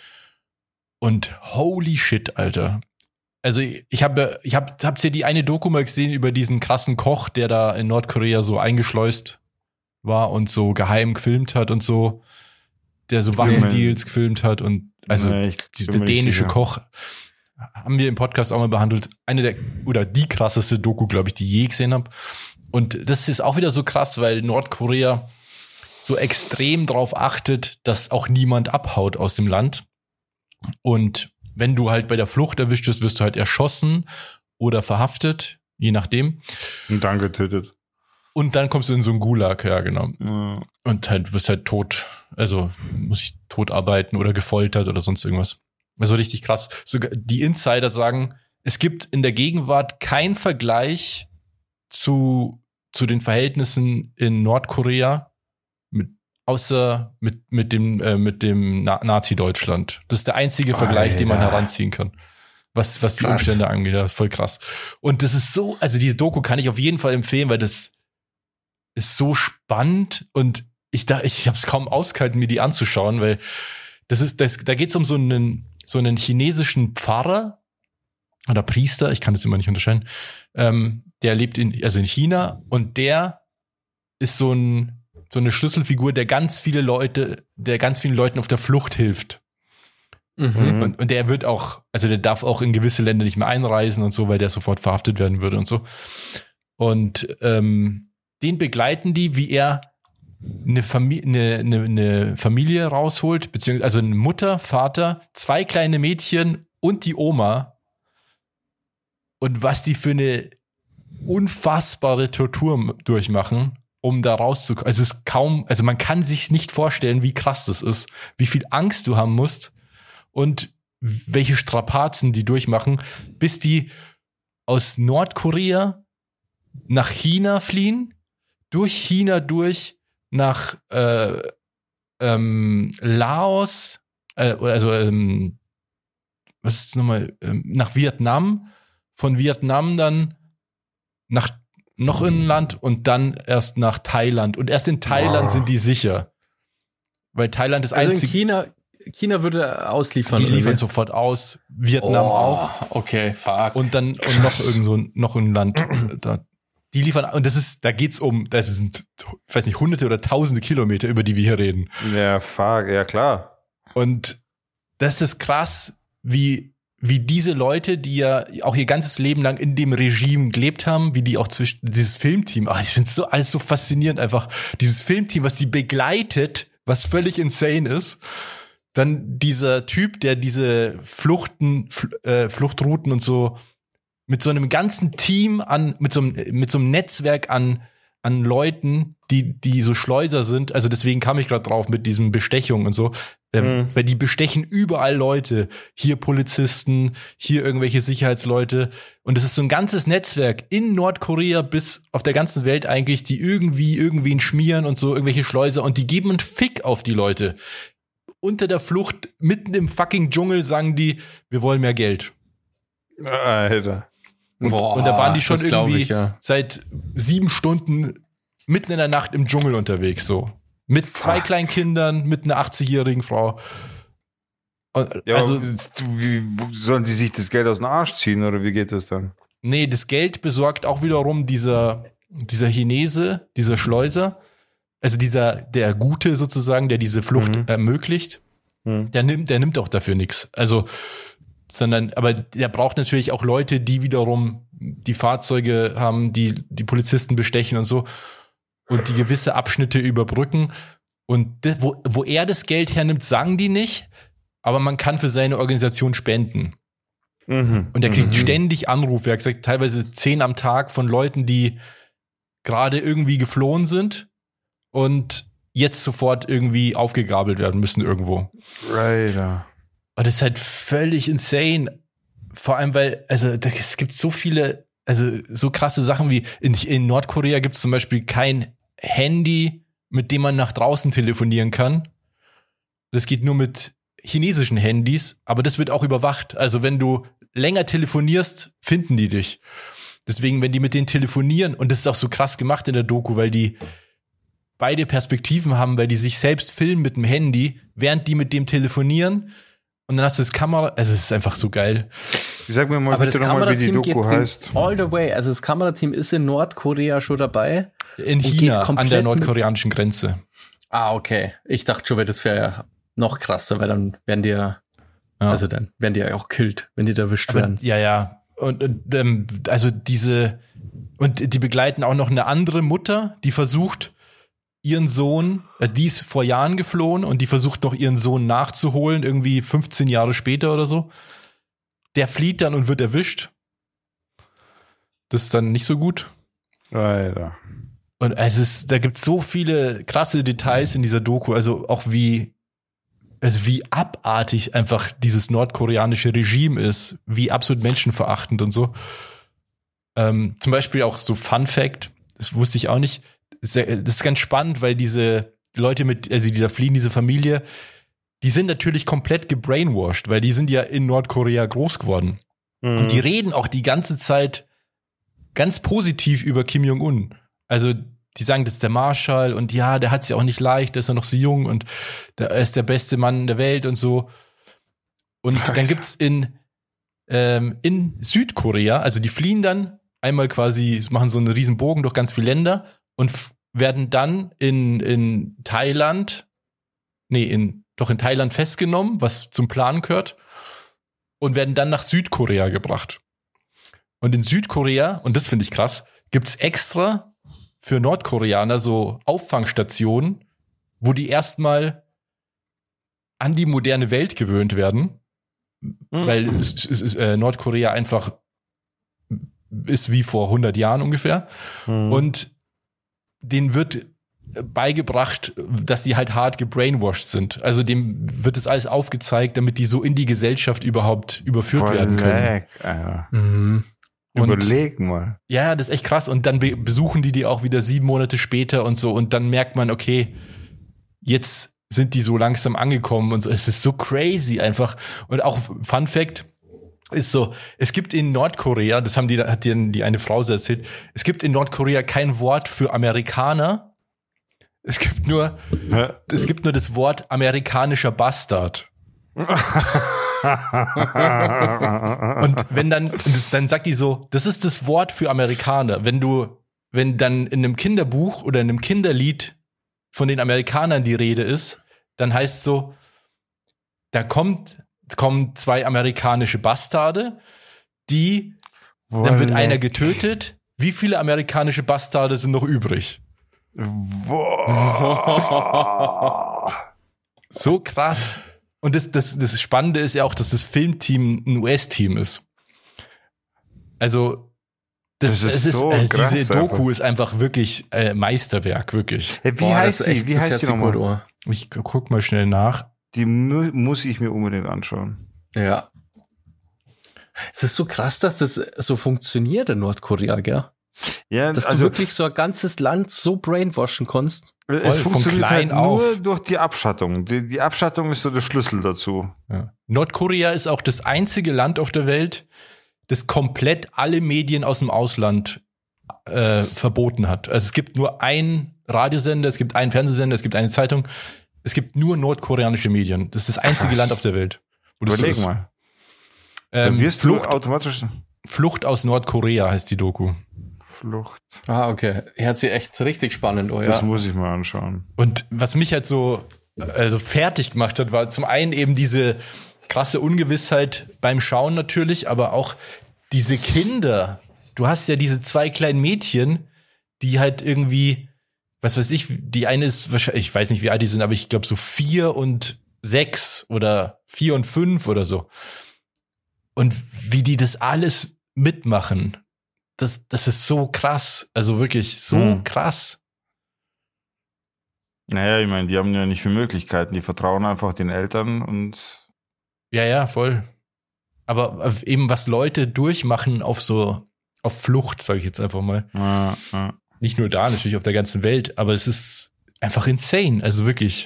Und holy shit, Alter. Also ich hab ja die eine Doku mal gesehen über diesen krassen Koch, der da in Nordkorea so eingeschleust war und so geheim gefilmt hat und so, der so Waffendeals gefilmt hat und also der dänische Koch haben wir im Podcast auch mal behandelt. Die krasseste Doku, glaube ich, die ich je gesehen habe. Und das ist auch wieder so krass, weil Nordkorea so extrem drauf achtet, dass auch niemand abhaut aus dem Land. Und wenn du halt bei der Flucht erwischt wirst, wirst du halt erschossen oder verhaftet, je nachdem. Und dann getötet. Und dann kommst du in so einen Gulag, ja, genau. Ja. Und halt wirst halt tot, also muss ich tot arbeiten oder gefoltert oder sonst irgendwas. Also richtig krass. Sogar die Insider sagen, es gibt in der Gegenwart keinen Vergleich zu den Verhältnissen in Nordkorea außer mit dem Nazi-Deutschland. Das ist der einzige Vergleich, den man heranziehen kann. Was die Umstände angeht. Ja, voll krass. Und das ist so, also diese Doku kann ich auf jeden Fall empfehlen, weil das ist so spannend und ich habe es kaum ausgehalten, mir die anzuschauen, weil da geht es um so einen chinesischen Pfarrer oder Priester, ich kann das immer nicht unterscheiden, der lebt in China und der ist so eine Schlüsselfigur, der ganz vielen Leuten auf der Flucht hilft. Mhm. Und der wird auch, also der darf auch in gewisse Länder nicht mehr einreisen und so, weil der sofort verhaftet werden würde und so. Und den begleiten die, wie er eine Familie rausholt, beziehungsweise also eine Mutter, Vater, 2 kleine Mädchen und die Oma. Und was die für eine unfassbare Tortur durchmachen, um da rauszukommen. Also es ist kaum, also man kann sich nicht vorstellen, wie krass das ist, wie viel Angst du haben musst und welche Strapazen die durchmachen, bis die aus Nordkorea nach China fliehen, durch China durch nach Laos, was ist nochmal, nach Vietnam, von Vietnam dann nach noch in ein Land und dann erst nach Thailand. Und erst in Thailand sind die sicher. Weil Thailand ist einzig. Also in China würde ausliefern. Die liefern sofort aus. Vietnam auch. Okay, fuck. Und noch ein Land. Die liefern, und da geht's das sind, ich weiß nicht, hunderte oder tausende Kilometer, über die wir hier reden. Ja, fuck, ja klar. Und das ist krass, wie diese Leute, die ja auch ihr ganzes Leben lang in dem Regime gelebt haben, wie die auch zwischen dieses Filmteam, ich finde es alles so faszinierend einfach, dieses Filmteam, was die begleitet, was völlig insane ist. Dann dieser Typ, der diese Fluchtrouten und so mit so einem ganzen Team mit so einem Netzwerk an Leuten, die so Schleuser sind. Also deswegen kam ich gerade drauf mit diesem Bestechung und so. Weil die bestechen überall Leute. Hier Polizisten, hier irgendwelche Sicherheitsleute. Und es ist so ein ganzes Netzwerk in Nordkorea bis auf der ganzen Welt eigentlich, die irgendwen schmieren und so, irgendwelche Schleuser. Und die geben einen Fick auf die Leute. Unter der Flucht, mitten im fucking Dschungel, sagen die, wir wollen mehr Geld. Alter. Und da waren die schon irgendwie seit 7 Stunden mitten in der Nacht im Dschungel unterwegs, so. Mit 2 kleinen Kindern, mit einer 80-jährigen Frau. Ja, also, wie sollen die sich das Geld aus dem Arsch ziehen, oder wie geht das dann? Nee, das Geld besorgt auch wiederum dieser Chinese, dieser Schleuser, also der Gute sozusagen, der diese Flucht ermöglicht, der nimmt auch dafür nichts. Also, aber der braucht natürlich auch Leute, die wiederum die Fahrzeuge haben, die Polizisten bestechen und so und die gewisse Abschnitte überbrücken. Und wo er das Geld hernimmt, sagen die nicht, aber man kann für seine Organisation spenden. Und er kriegt ständig Anrufe, er hat gesagt, teilweise 10 am Tag von Leuten, die gerade irgendwie geflohen sind und jetzt sofort irgendwie aufgegabelt werden müssen irgendwo. Right. Und das ist halt völlig insane. Vor allem, weil, es gibt so viele, so krasse Sachen wie in Nordkorea gibt es zum Beispiel kein Handy, mit dem man nach draußen telefonieren kann. Das geht nur mit chinesischen Handys, aber das wird auch überwacht. Also wenn du länger telefonierst, finden die dich. Deswegen, wenn die mit denen telefonieren, und das ist auch so krass gemacht in der Doku, weil die beide Perspektiven haben, weil die sich selbst filmen mit dem Handy, während die mit dem telefonieren. Und dann hast du das Kamera, es ist einfach so geil. Sag mir mal bitte nochmal, wie die Doku heißt. All the way, also das Kamerateam ist in Nordkorea schon dabei. In China, an der nordkoreanischen Grenze. Ah, okay. Ich dachte schon, das wäre ja noch krasser, weil dann werden die ja, also dann werden die ja auch killt, wenn die da erwischt werden. Ja. Und also die begleiten auch noch eine andere Mutter, die versucht, ihren Sohn, also die ist vor Jahren geflohen und die versucht noch ihren Sohn nachzuholen, irgendwie 15 Jahre später oder so. Der flieht dann und wird erwischt. Das ist dann nicht so gut. Alter. Und da gibt es so viele krasse Details in dieser Doku, also auch wie abartig einfach dieses nordkoreanische Regime ist, wie absolut menschenverachtend und so. Zum Beispiel auch so Fun Fact, das wusste ich auch nicht. Das ist ganz spannend, weil diese Leute die da fliehen, diese Familie, die sind natürlich komplett gebrainwashed, weil die sind ja in Nordkorea groß geworden. Mhm. Und die reden auch die ganze Zeit ganz positiv über Kim Jong-un. Also die sagen, das ist der Marschall und ja, der hat es ja auch nicht leicht, der ist ja noch so jung und der ist der beste Mann der Welt und so. Und dann gibt's in Südkorea, also die fliehen dann einmal quasi, machen so einen riesen Bogen durch ganz viele Länder und werden dann in Thailand festgenommen, was zum Plan gehört, und werden dann nach Südkorea gebracht. Und in Südkorea, und das finde ich krass, gibt's extra für Nordkoreaner so Auffangstationen, wo die erstmal an die moderne Welt gewöhnt werden, weil Nordkorea einfach ist wie vor 100 Jahren ungefähr. Und denen wird beigebracht, dass die halt hart gebrainwashed sind. Also dem wird das alles aufgezeigt, damit die so in die Gesellschaft überhaupt überführt werden können. Überleg mal. Ja, das ist echt krass. Und dann besuchen die auch wieder 7 Monate später und so. Und dann merkt man, okay, jetzt sind die so langsam angekommen und so. Es ist so crazy einfach. Und auch Fun Fact ist so, es gibt in Nordkorea, das hat die eine Frau so erzählt, es gibt in Nordkorea kein Wort für Amerikaner. Es gibt nur das Wort amerikanischer Bastard. Und wenn dann sagt die so, das ist das Wort für Amerikaner. Wenn dann in einem Kinderbuch oder in einem Kinderlied von den Amerikanern die Rede ist, dann heißt es so, da kommen 2 amerikanische Bastarde, dann wird einer getötet. Wie viele amerikanische Bastarde sind noch übrig? So krass. Und das Spannende ist ja auch, dass das Filmteam ein US-Team ist. Also diese Doku ist einfach wirklich Meisterwerk, wirklich. Hey, wie heißt die nochmal? Ich guck mal schnell nach. Die muss ich mir unbedingt anschauen. Ja. Es ist so krass, dass das so funktioniert in Nordkorea, gell? Ja, dass du wirklich so ein ganzes Land so brainwashen kannst. Es funktioniert halt nur durch die Abschattung. Die Abschattung ist so der Schlüssel dazu. Ja. Nordkorea ist auch das einzige Land auf der Welt, das komplett alle Medien aus dem Ausland verboten hat. Also es gibt nur einen Radiosender, es gibt einen Fernsehsender, es gibt eine Zeitung. Es gibt nur nordkoreanische Medien. Das ist das einzige Land auf der Welt. Überleg mal. Dann wirst du automatisch... Flucht aus Nordkorea heißt die Doku. Flucht. Ah, okay. Hört sich echt richtig spannend, oh ja. Das muss ich mal anschauen. Und was mich halt so fertig gemacht hat, war zum einen eben diese krasse Ungewissheit beim Schauen natürlich, aber auch diese Kinder. Du hast ja diese 2 kleinen Mädchen, die halt irgendwie, was weiß ich, die eine ist wahrscheinlich, ich weiß nicht, wie alt die sind, aber ich glaube so 4 und 6 oder 4 und 5 oder so. Und wie die das alles mitmachen, das ist so krass. Also wirklich so krass. Naja, ich meine, die haben ja nicht viele Möglichkeiten. Die vertrauen einfach den Eltern und... Ja, voll. Aber eben, was Leute durchmachen auf Flucht, sage ich jetzt einfach mal. Ja. Nicht nur da, natürlich auf der ganzen Welt, aber es ist einfach insane. Also wirklich.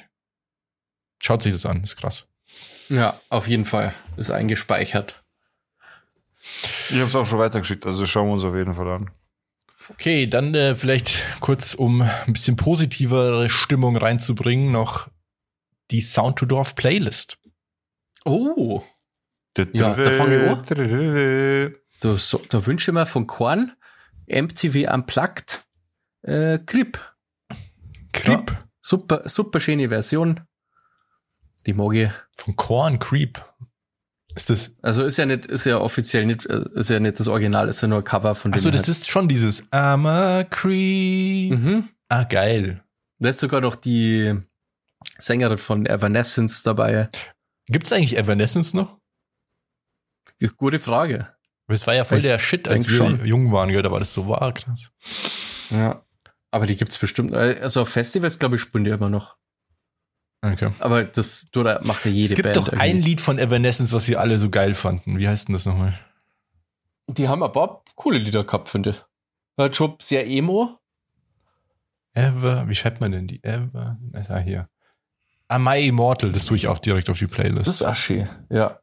Schaut sich das an, ist krass. Ja, auf jeden Fall. Ist eingespeichert. Ich habe es auch schon weitergeschickt, also schauen wir uns auf jeden Fall an. Okay, dann vielleicht kurz, um ein bisschen positivere Stimmung reinzubringen, noch die Sound to Dorf Playlist. Oh. Ja, da fange ich an. Da wünsche ich mir von Korn MTV Unplugged Creep. Creep? Ja, super schöne Version. Die mag ich. Von Korn Creep. Ist das? Also ist ja offiziell nicht, ist ja nicht das Original, ist ja nur ein Cover von dem. Achso, das ist schon dieses I'm a Creep. Mhm. Ah, geil. Da ist sogar noch die Sängerin von Evanescence dabei. Gibt's eigentlich Evanescence noch? Gute Frage. Das war ja voll der Shit, als wir jung waren, gell? Da war das so krass. Ja. Aber die gibt's bestimmt. Also auf Festivals, glaube ich, spielen die immer noch. Okay. Aber das macht ja jede Band. Es gibt doch irgendwie ein Lied von Evanescence, was wir alle so geil fanden. Wie heißt denn das nochmal? Die haben aber coole Lieder gehabt, finde ich. War schon sehr emo. Wie schreibt man denn die? Hier. My Immortal, das tue ich auch direkt auf die Playlist. Das ist Aschi, ja.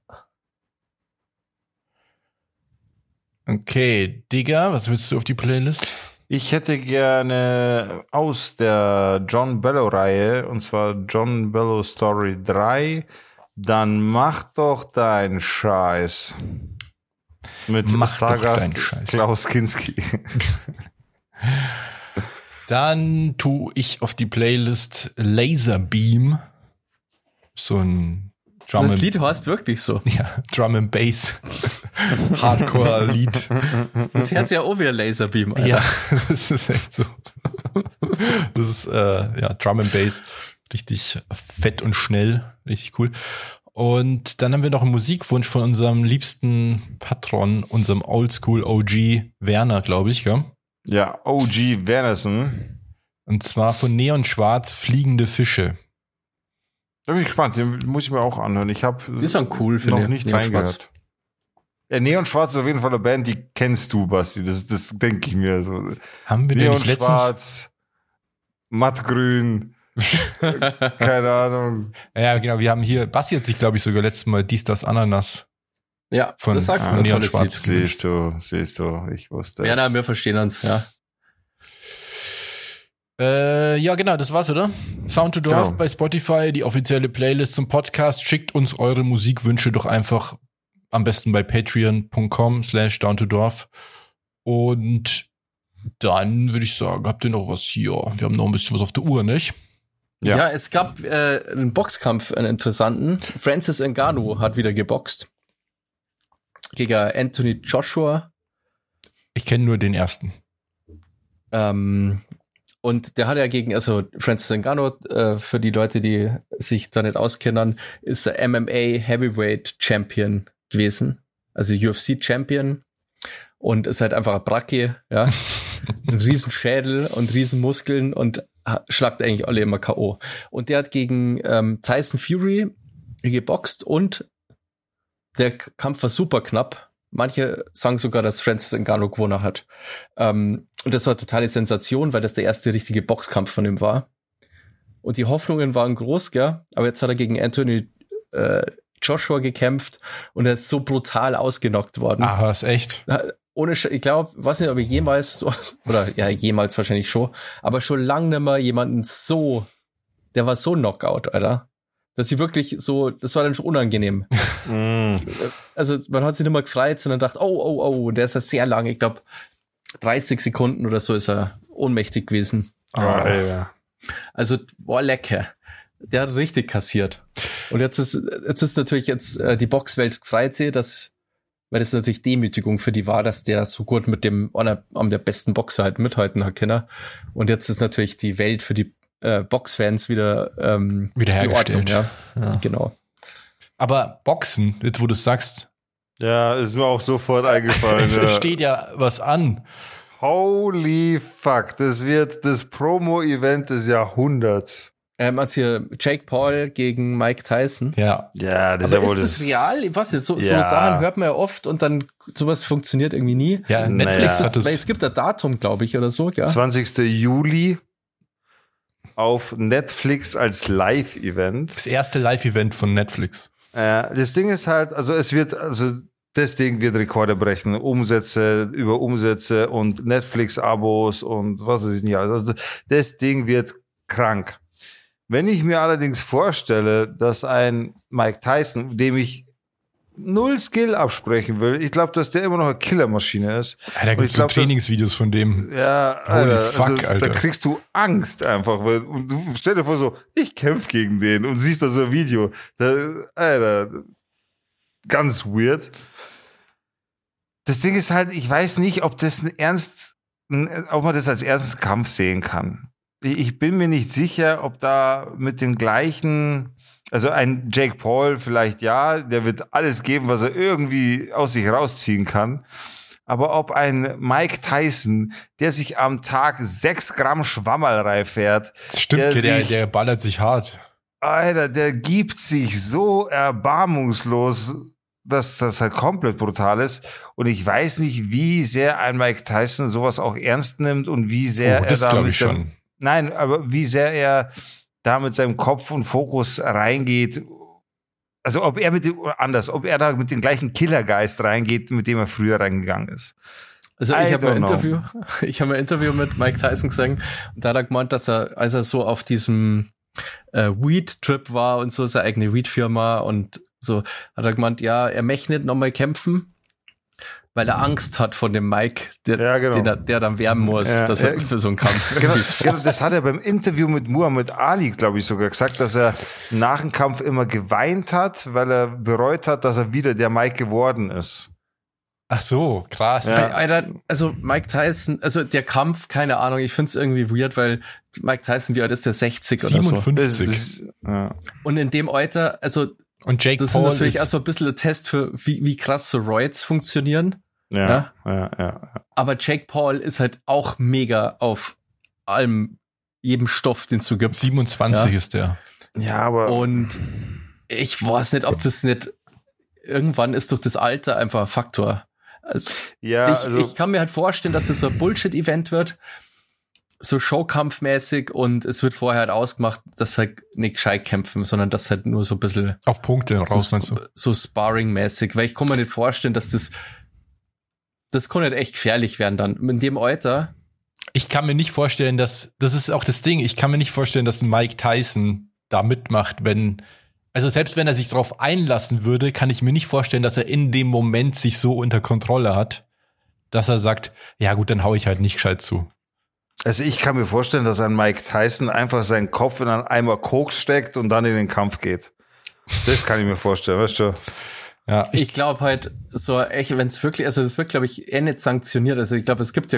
Okay, Digga, was willst du auf die Playlist? Ich hätte gerne aus der John Bello-Reihe, und zwar John Bello Story 3, dann mach doch deinen Scheiß. Mit Stargast Klaus Kinski. Dann tue ich auf die Playlist Laserbeam. So ein Drum Das Lied heißt wirklich so. Ja, Drum and Bass. Hardcore-Lied. Das hört sich ja auch wie ein Laserbeam, Alter. Ja, das ist echt so. Das ist, Drum and Bass. Richtig fett und schnell. Richtig cool. Und dann haben wir noch einen Musikwunsch von unserem liebsten Patron, unserem Oldschool OG Werner, glaube ich, gell? Ja, OG Wernerson. Und zwar von Neon Schwarz Fliegende Fische. Da bin ich gespannt, den muss ich mir auch anhören. Ich habe noch nicht reingehört. Ja, Neon Schwarz ist auf jeden Fall eine Band, die kennst du, Basti. Das denke ich mir so. Haben wir Neon nicht letztens? Schwarz, Mattgrün, keine Ahnung. Ja, genau. Wir haben hier, Basti hat sich, glaube ich, sogar letztes Mal Dies, das Ananas. Ja, von das sagt Neon Schwarz. Siehst du, ich wusste es. Ja, na, wir verstehen uns, ja. Ja, genau, das war's, oder? Sound to Dorf bei Spotify, die offizielle Playlist zum Podcast. Schickt uns eure Musikwünsche doch einfach am besten bei patreon.com/downtodorf. Und dann würde ich sagen, habt ihr noch was hier? Wir haben noch ein bisschen was auf der Uhr, nicht? Ja, es gab einen Boxkampf, einen interessanten. Francis Ngannou hat wieder geboxt. Gegen Anthony Joshua. Ich kenne nur den ersten. Und der hat ja also Francis Ngannou, für die Leute, die sich da nicht auskennen, ist der MMA Heavyweight Champion gewesen. Also UFC Champion. Und ist halt einfach ein Bracke, ja. Ein riesen Schädel und riesen Muskeln und schlagt eigentlich alle immer K.O. Und der hat gegen Tyson Fury geboxt und der Kampf war super knapp. Manche sagen sogar, dass Francis Ngannou gewonnen hat. Und das war totale Sensation, weil das der erste richtige Boxkampf von ihm war. Und die Hoffnungen waren groß, gell? Aber jetzt hat er gegen Anthony Joshua gekämpft und er ist so brutal ausgenockt worden. Aha, ist echt? Ich glaube, weiß nicht, ob ich jemals so, oder ja, jemals wahrscheinlich schon, aber schon lange nicht mehr jemanden der war so Knockout, Alter. Dass sie wirklich so, das war dann schon unangenehm. Also man hat sich nicht mehr gefreut, sondern dachte, oh, und der ist ja sehr lang, ich glaube 30 Sekunden oder so ist er ohnmächtig gewesen. Ja. Also, boah, lecker. Der hat richtig kassiert. Und jetzt ist natürlich die Boxwelt gefreut sich, weil das natürlich Demütigung für die war, dass der so gut mit dem einer der besten Boxer halt mithalten hat können. Und jetzt ist natürlich die Welt für die Boxfans wiederhergestellt. Ja, genau. Aber Boxen, jetzt wo du es sagst. Ja, ist mir auch sofort eingefallen. Es steht ja was an. Holy fuck, das wird das Promo-Event des Jahrhunderts. Als hier Jake Paul gegen Mike Tyson. Ja. Ja, das aber ist ja wohl das real? Was ist so Sachen hört man ja oft und dann sowas funktioniert irgendwie nie. Ja, Netflix hat es. Es gibt ein Datum, glaube ich, oder so, ja. 20. Juli auf Netflix als Live-Event. Das erste Live-Event von Netflix. Das Ding ist halt, also das Ding wird Rekorde brechen. Umsätze über Umsätze und Netflix-Abos und was weiß ich nicht alles. Also das Ding wird krank. Wenn ich mir allerdings vorstelle, dass ein Mike Tyson, dem ich null Skill absprechen will, ich glaube, dass der immer noch eine Killermaschine ist. Ja, da gibt es so Trainingsvideos von dem. Ja, Holy fuck, Alter. Da kriegst du Angst einfach. Weil, und du stell dir vor so, ich kämpfe gegen den und siehst da so ein Video. Alter, ganz weird. Das Ding ist halt, ich weiß nicht, ob man das als ernsten Kampf sehen kann. Ich bin mir nicht sicher, ob da mit dem gleichen, also ein Jake Paul vielleicht ja, der wird alles geben, was er irgendwie aus sich rausziehen kann. Aber ob ein Mike Tyson, der sich am Tag 6 Gramm Schwammerlei fährt. Das stimmt, der ballert sich hart. Alter, der gibt sich so erbarmungslos, dass das halt komplett brutal ist. Und ich weiß nicht, wie sehr ein Mike Tyson sowas auch ernst nimmt und wie sehr das glaube ich schon. Nein, aber wie sehr er da mit seinem Kopf und Fokus reingeht. Also ob er da mit dem gleichen Killergeist reingeht, mit dem er früher reingegangen ist. Also ich habe ein Interview mit Mike Tyson gesehen und da hat er gemeint, dass er, als er so auf diesem Weed-Trip war und so, seine eigene Weed-Firma und so, hat er gemeint, ja, er möchte nicht nochmal kämpfen, weil er Angst hat von dem Mike, der dann werben muss, dass er für so einen Kampf. Genau, das hat er beim Interview mit Muhammad Ali, glaube ich, sogar gesagt, dass er nach dem Kampf immer geweint hat, weil er bereut hat, dass er wieder der Mike geworden ist. Ach so, krass. Ja. Alter, also Mike Tyson, also der Kampf, keine Ahnung, ich find's irgendwie weird, weil Mike Tyson, wie alt ist der, 60 oder so? 57. Und in dem Alter, also und Jake das Paul ist natürlich auch so ein bisschen ein Test für, wie krass so Roids funktionieren. Ja. Aber Jake Paul ist halt auch mega auf jedem Stoff, den es so gibt. 27 ist der. Ja, aber. Und ich weiß nicht, ob das nicht, irgendwann ist durch das Alter einfach ein Faktor. Also ich kann mir halt vorstellen, dass das so ein Bullshit-Event wird, so Showkampfmäßig, und es wird vorher halt ausgemacht, dass halt nicht gescheit kämpfen, sondern das halt nur so ein bisschen auf Punkte raus, meinst du? So Sparring-mäßig, weil ich kann mir nicht vorstellen, dass das kann halt echt gefährlich werden dann. In dem Alter. Ich kann mir nicht vorstellen, das ist auch das Ding, ich kann mir nicht vorstellen, dass Mike Tyson da mitmacht, also selbst wenn er sich drauf einlassen würde, kann ich mir nicht vorstellen, dass er in dem Moment sich so unter Kontrolle hat, dass er sagt, ja gut, dann hau ich halt nicht gescheit zu. Also ich kann mir vorstellen, dass ein Mike Tyson einfach seinen Kopf in einen Eimer Koks steckt und dann in den Kampf geht. Das kann ich mir vorstellen, weißt du? Ja, ich glaube halt, so echt, wenn es wirklich, also das wird, glaube ich, nicht sanktioniert. Also ich glaube, es gibt ja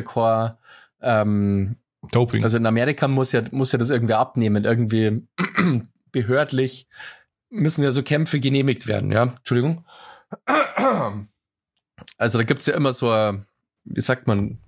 kein Doping. Also in Amerika muss ja das irgendwie abnehmen, irgendwie behördlich müssen ja so Kämpfe genehmigt werden, ja. Entschuldigung. Also da gibt's ja immer so, wie sagt man,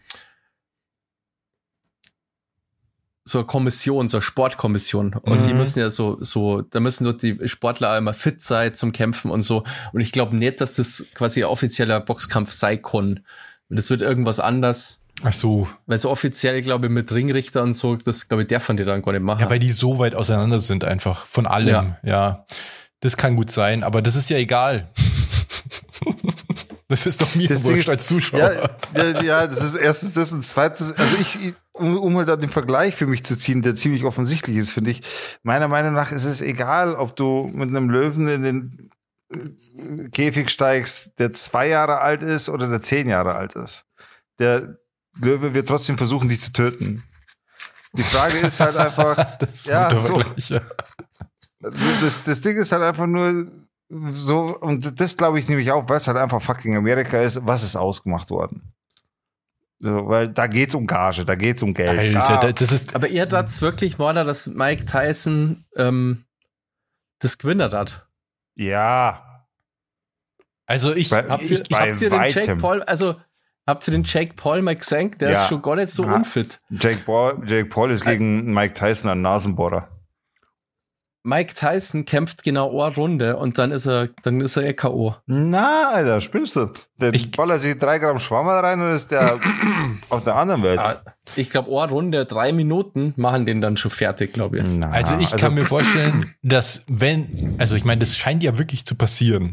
so eine Kommission, so eine Sportkommission. Und die müssen ja da müssen so die Sportler immer fit sein zum Kämpfen und so. Und ich glaube nicht, dass das quasi ein offizieller Boxkampf sein kann. Das wird irgendwas anders. Ach so. Weil so offiziell, glaube ich, mit Ringrichter und so, das, glaube ich, der von dir dann gar nicht machen. Ja, weil die so weit auseinander sind einfach. Von allem. Ja. Das kann gut sein, aber das ist ja egal. Das ist doch mir wurscht als Zuschauer. Ja, das ist erstens das und zweitens, also um halt da den Vergleich für mich zu ziehen, der ziemlich offensichtlich ist, finde ich. Meiner Meinung nach ist es egal, ob du mit einem Löwen in den Käfig steigst, der 2 Jahre alt ist oder der 10 Jahre alt ist. Der Löwe wird trotzdem versuchen, dich zu töten. Die Frage ist halt einfach, das ist das Ding ist halt einfach nur so, und das glaube ich nämlich auch, weil es halt einfach fucking Amerika ist, was ist ausgemacht worden? So, weil da geht's um Gage, da geht's um Geld. Alter, das ist. Aber ihr hat's wirklich mal, dass Mike Tyson das gewinnert hat. Ja. Also habt ihr den Jake Paul, habt ihr den Jake Paul mal gesehen? Der ist schon gar nicht so unfit. Jake Paul ist gegen Mike Tyson ein Nasenbohrer. Mike Tyson kämpft genau eine Runde und dann ist er K.O. Na, Alter, spinnst du? Der ballert sich 3 Gramm Schwammerl rein und ist der auf der anderen Welt. Ich glaube, eine Runde, 3 Minuten machen den dann schon fertig, glaube ich. Also ich kann mir vorstellen, dass ich meine, das scheint ja wirklich zu passieren.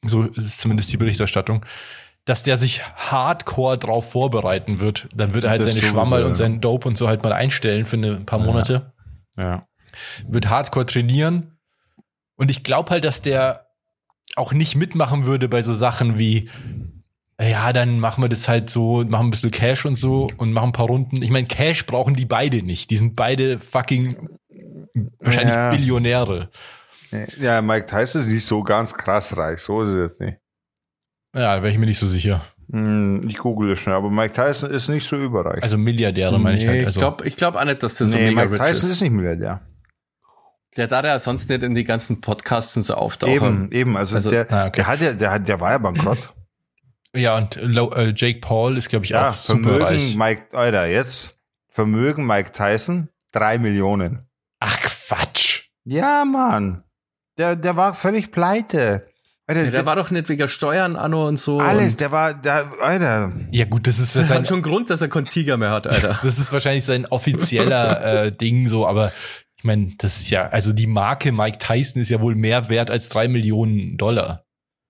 so ist zumindest die Berichterstattung, dass der sich hardcore drauf vorbereiten wird. Dann wird er halt seine Schwammerl und seinen Dope und so halt mal einstellen für ein paar Monate. Ja. Wird hardcore trainieren. Und ich glaube halt, dass der auch nicht mitmachen würde bei so Sachen wie, ja, dann machen wir das halt so, machen ein bisschen Cash und so und machen ein paar Runden. Ich meine, Cash brauchen die beide nicht. Die sind beide fucking wahrscheinlich Billionäre. Ja, Mike Tyson ist nicht so ganz krass reich. So ist es jetzt nicht. Ja, da wäre ich mir nicht so sicher. Ich google es schnell, aber Mike Tyson ist nicht so überreich. Also Milliardäre meine ich halt. Also. Ich glaube auch nicht, dass der so mega Mike rich Tyson ist nicht Milliardär. Der darf ja sonst nicht in die ganzen Podcasts und so auftauchen. Eben. Also der war ja bankrott. Ja, und Jake Paul ist, glaube ich, auch super reich. Vermögen Mike Tyson 3 Millionen. Ach, Quatsch. Ja, Mann. Der war völlig pleite. Alter, der war doch nicht wegen Steuern, Anno und so. Alles, Alter. Ja gut, das hat schon Grund, dass er keinen Tiger mehr hat, Alter. Das ist wahrscheinlich sein offizieller Ding so, aber ich meine, das ist ja, also die Marke Mike Tyson ist ja wohl mehr wert als 3 Millionen $.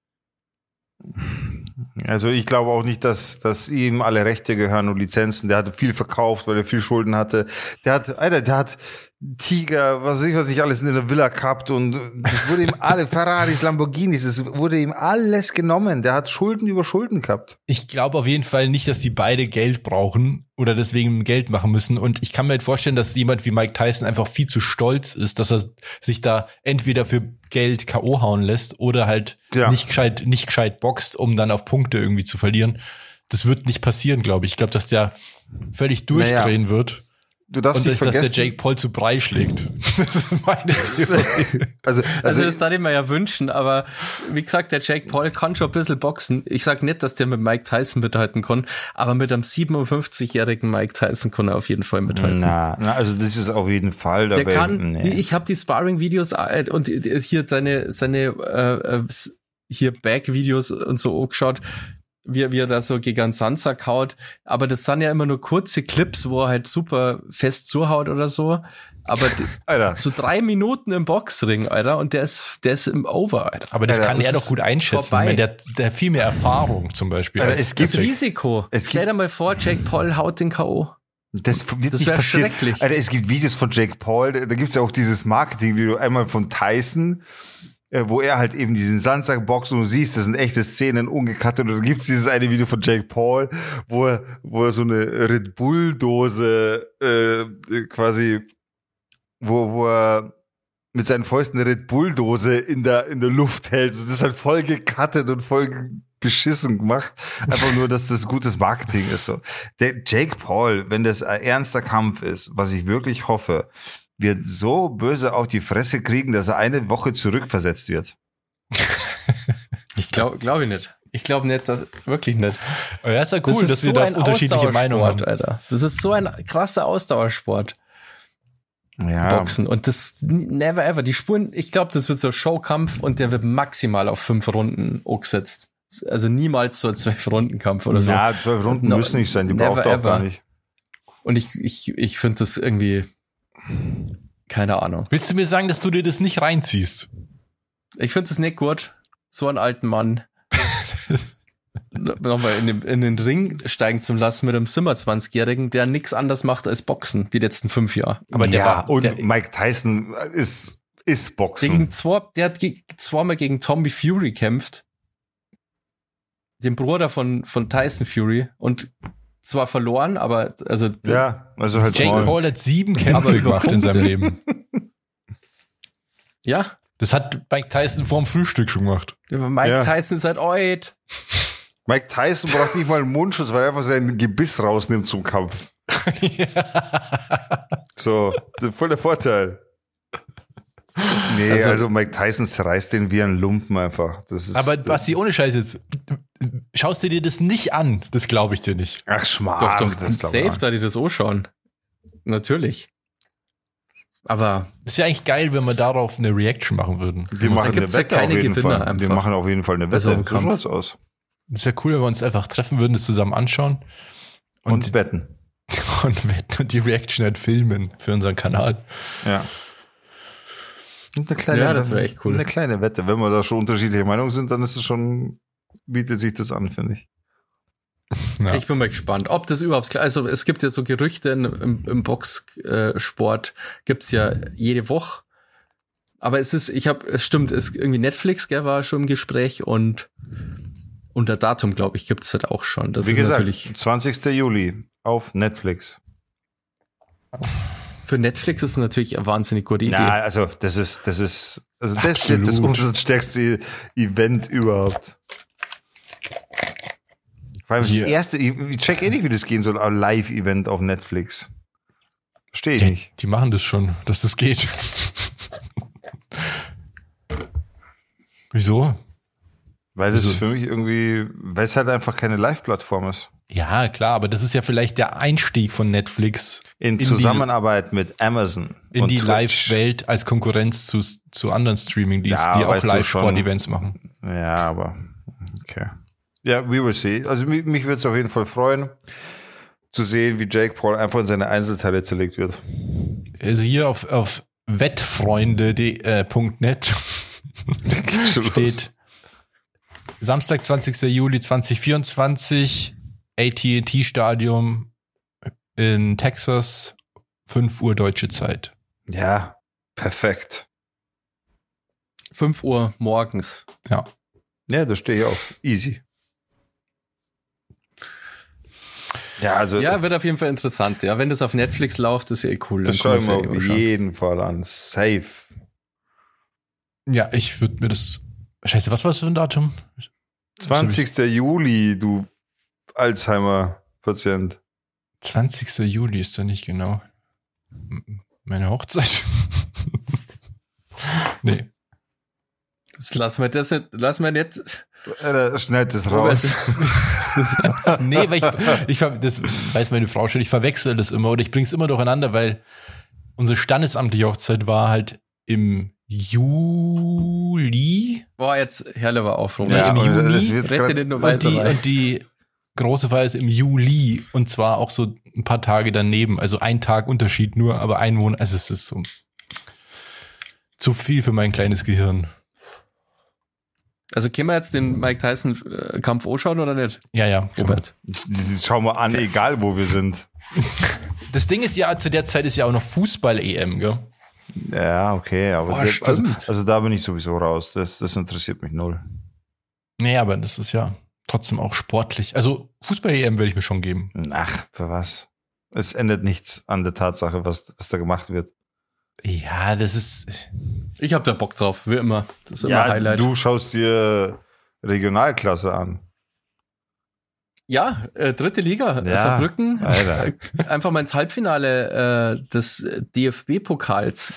Also ich glaube auch nicht, dass ihm alle Rechte gehören und Lizenzen. Der hatte viel verkauft, weil er viel Schulden hatte. Der hat Tiger, was ich alles in der Villa gehabt und das wurde ihm alle Ferraris, Lamborghinis, es wurde ihm alles genommen. Der hat Schulden über Schulden gehabt. Ich glaube auf jeden Fall nicht, dass die beide Geld brauchen oder deswegen Geld machen müssen. Und ich kann mir halt vorstellen, dass jemand wie Mike Tyson einfach viel zu stolz ist, dass er sich da entweder für Geld K.O. hauen lässt oder halt nicht gescheit boxt, um dann auf Punkte irgendwie zu verlieren. Das wird nicht passieren, glaube ich. Ich glaube, dass der völlig durchdrehen wird. Du darfst nicht vergessen, dass der Jake Paul zu Brei schlägt. Das ist meine Theorie. Also das darf ich mir ja wünschen, aber wie gesagt, der Jake Paul kann schon ein bisschen boxen. Ich sag nicht, dass der mit Mike Tyson mithalten kann, aber mit einem 57-jährigen Mike Tyson kann er auf jeden Fall mithalten. Na, also das ist auf jeden Fall dabei. Der kann, ich habe die Sparring-Videos und hier seine hier Back-Videos und so angeschaut, wie er da so gegen Sansa kaut. Aber das sind ja immer nur kurze Clips, wo er halt super fest zuhaut oder so. Aber so 3 Minuten im Boxring, Alter, und der ist im Over, Alter. Aber das kann er doch gut einschätzen. Ich meine, der hat viel mehr Erfahrung zum Beispiel. Alter, es gibt das Risiko. Stell dir mal vor, Jake Paul haut den K.O. Das wäre schrecklich. Alter, es gibt Videos von Jake Paul, da gibt's ja auch dieses Marketing-Video, einmal von Tyson, wo er halt eben diesen Sandsack boxt und du siehst, das sind echte Szenen, ungekattet. Und dann gibt's dieses eine Video von Jake Paul, wo er so eine Red Bull-Dose quasi, wo er mit seinen Fäusten eine Red Bull-Dose in der Luft hält. Und das ist halt voll gekattet und voll beschissen gemacht. Einfach nur, dass das gutes Marketing ist. So. Der Jake Paul, wenn das ein ernster Kampf ist, was ich wirklich hoffe, wird so böse auf die Fresse kriegen, dass er eine Woche zurückversetzt wird. Ich glaube ich nicht. Ich glaube nicht, wirklich nicht. Aber ja, ist ja cool, dass wir da unterschiedliche Meinungen haben. Alter. Das ist so ein krasser Ausdauersport. Ja. Boxen. Und das never ever. Die Spuren, ich glaube, das wird so ein Showkampf und der wird maximal auf 5 Runden angesetzt. Also niemals so ein 12-Runden-Kampf oder so. Ja, 12 Runden müssen nicht sein, die braucht auch gar nicht. Und ich finde das irgendwie, keine Ahnung. Willst du mir sagen, dass du dir das nicht reinziehst? Ich finde das nicht gut, so einen alten Mann nochmal in den Ring steigen zu lassen mit einem 27-Jährigen, der nichts anderes macht als Boxen die letzten 5 Jahre. Aber Mike Tyson ist Boxen. Der hat zweimal gegen Tommy Fury gekämpft, den Bruder von Tyson Fury, und zwar verloren, aber also halt Jake Paul hat 7 Kämpfe gemacht in seinem Leben. Ja. Das hat Mike Tyson vorm Frühstück schon gemacht. Mike Tyson ist halt alt. Mike Tyson braucht nicht mal einen Mundschutz, weil er einfach sein Gebiss rausnimmt zum Kampf. So, voll der Vorteil. Nee, also Mike Tyson zerreißt den wie ein Lumpen einfach. Aber Basti, ohne Scheiß jetzt, schaust du dir das nicht an? Das glaube ich dir nicht. Ach, Schmarrn. Doch, safe, da die das auch schauen. Natürlich. Aber das wäre eigentlich geil, wenn wir darauf eine Reaction machen würden. Wir machen eine Wette auf jeden Fall. Wir machen auf jeden Fall eine Wette. So schaut's aus. Das wäre cool, wenn wir uns einfach treffen würden, das zusammen anschauen. Und wetten. Und die Reaction halt filmen für unseren Kanal. Ja. Das wäre echt cool. Eine kleine Wette. Wenn wir da schon unterschiedliche Meinungen sind, dann ist es schon, bietet sich das an, finde ich. Ja. Ich bin mal gespannt, ob das überhaupt klar ist. Also es gibt ja so Gerüchte im Boxsport, gibt's ja jede Woche. Aber es stimmt, irgendwie Netflix, gell, war schon im Gespräch und unter Datum, glaube ich, gibt's halt auch schon. Das Wie ist gesagt, natürlich 20. Juli auf Netflix. Für Netflix ist es natürlich eine wahnsinnig gute Idee. Ja, also das wird das umsatzstärkste Event überhaupt. Vor allem das erste, ich check nicht, wie das gehen soll, ein Live-Event auf Netflix. Verstehe ich nicht. Die machen das schon, dass das geht. Wieso? Weil das für mich irgendwie, weil es halt einfach keine Live-Plattform ist. Ja, klar, aber das ist ja vielleicht der Einstieg von Netflix. In Zusammenarbeit mit Amazon. In die Live-Welt als Konkurrenz zu anderen Streaming-Diensten, die auch Live-Sport-Events machen. Ja, aber okay. Ja, we will see. Also mich würde es auf jeden Fall freuen, zu sehen, wie Jake Paul einfach in seine Einzelteile zerlegt wird. Also hier auf wettfreunde.net steht Samstag, 20. Juli 2024, AT&T Stadium in Texas, 5 Uhr deutsche Zeit. Ja, perfekt. 5 Uhr morgens. Ja. Ja, da stehe ich auf. Easy. Ja, also. Ja, wird auf jeden Fall interessant. Ja, wenn das auf Netflix läuft, ist ja cool. Das schauen wir auf jeden Fall an. Safe. Ja, ich würde mir das. Scheiße, was war das für ein Datum? 20. Juli, du Alzheimer-Patient. 20. Juli ist da nicht genau meine Hochzeit. Nee. Das lassen wir nicht. Schneid das raus. Nee, weil das weiß meine Frau schon, ich verwechsel das immer oder ich bring's immer durcheinander, weil unsere standesamtliche Hochzeit war halt im Juli. Boah, jetzt herrlicher Aufruf. Ja, im Juni. Rette den nur weiter. Und die große Feier ist im Juli und zwar auch so ein paar Tage daneben, also ein Tag Unterschied nur, aber ein Monat, also es ist so zu viel für mein kleines Gehirn. Also können wir jetzt den Mike Tyson Kampf anschauen oder nicht? Ja, Robert. Schauen wir an, egal wo wir sind. Das Ding ist ja, zu der Zeit ist ja auch noch Fußball-EM, gell? Ja, okay, aber also da bin ich sowieso raus. Das interessiert mich null. Nee, aber das ist ja trotzdem auch sportlich. Also Fußball-EM würde ich mir schon geben. Ach, für was? Es ändert nichts an der Tatsache, was da gemacht wird. Ja, das ist... Ich habe da Bock drauf, wie immer. Das ist ja, immer Highlight. Du schaust dir Regionalklasse an. Ja, dritte Liga, ja, Saarbrücken. Einfach mal ins Halbfinale des DFB-Pokals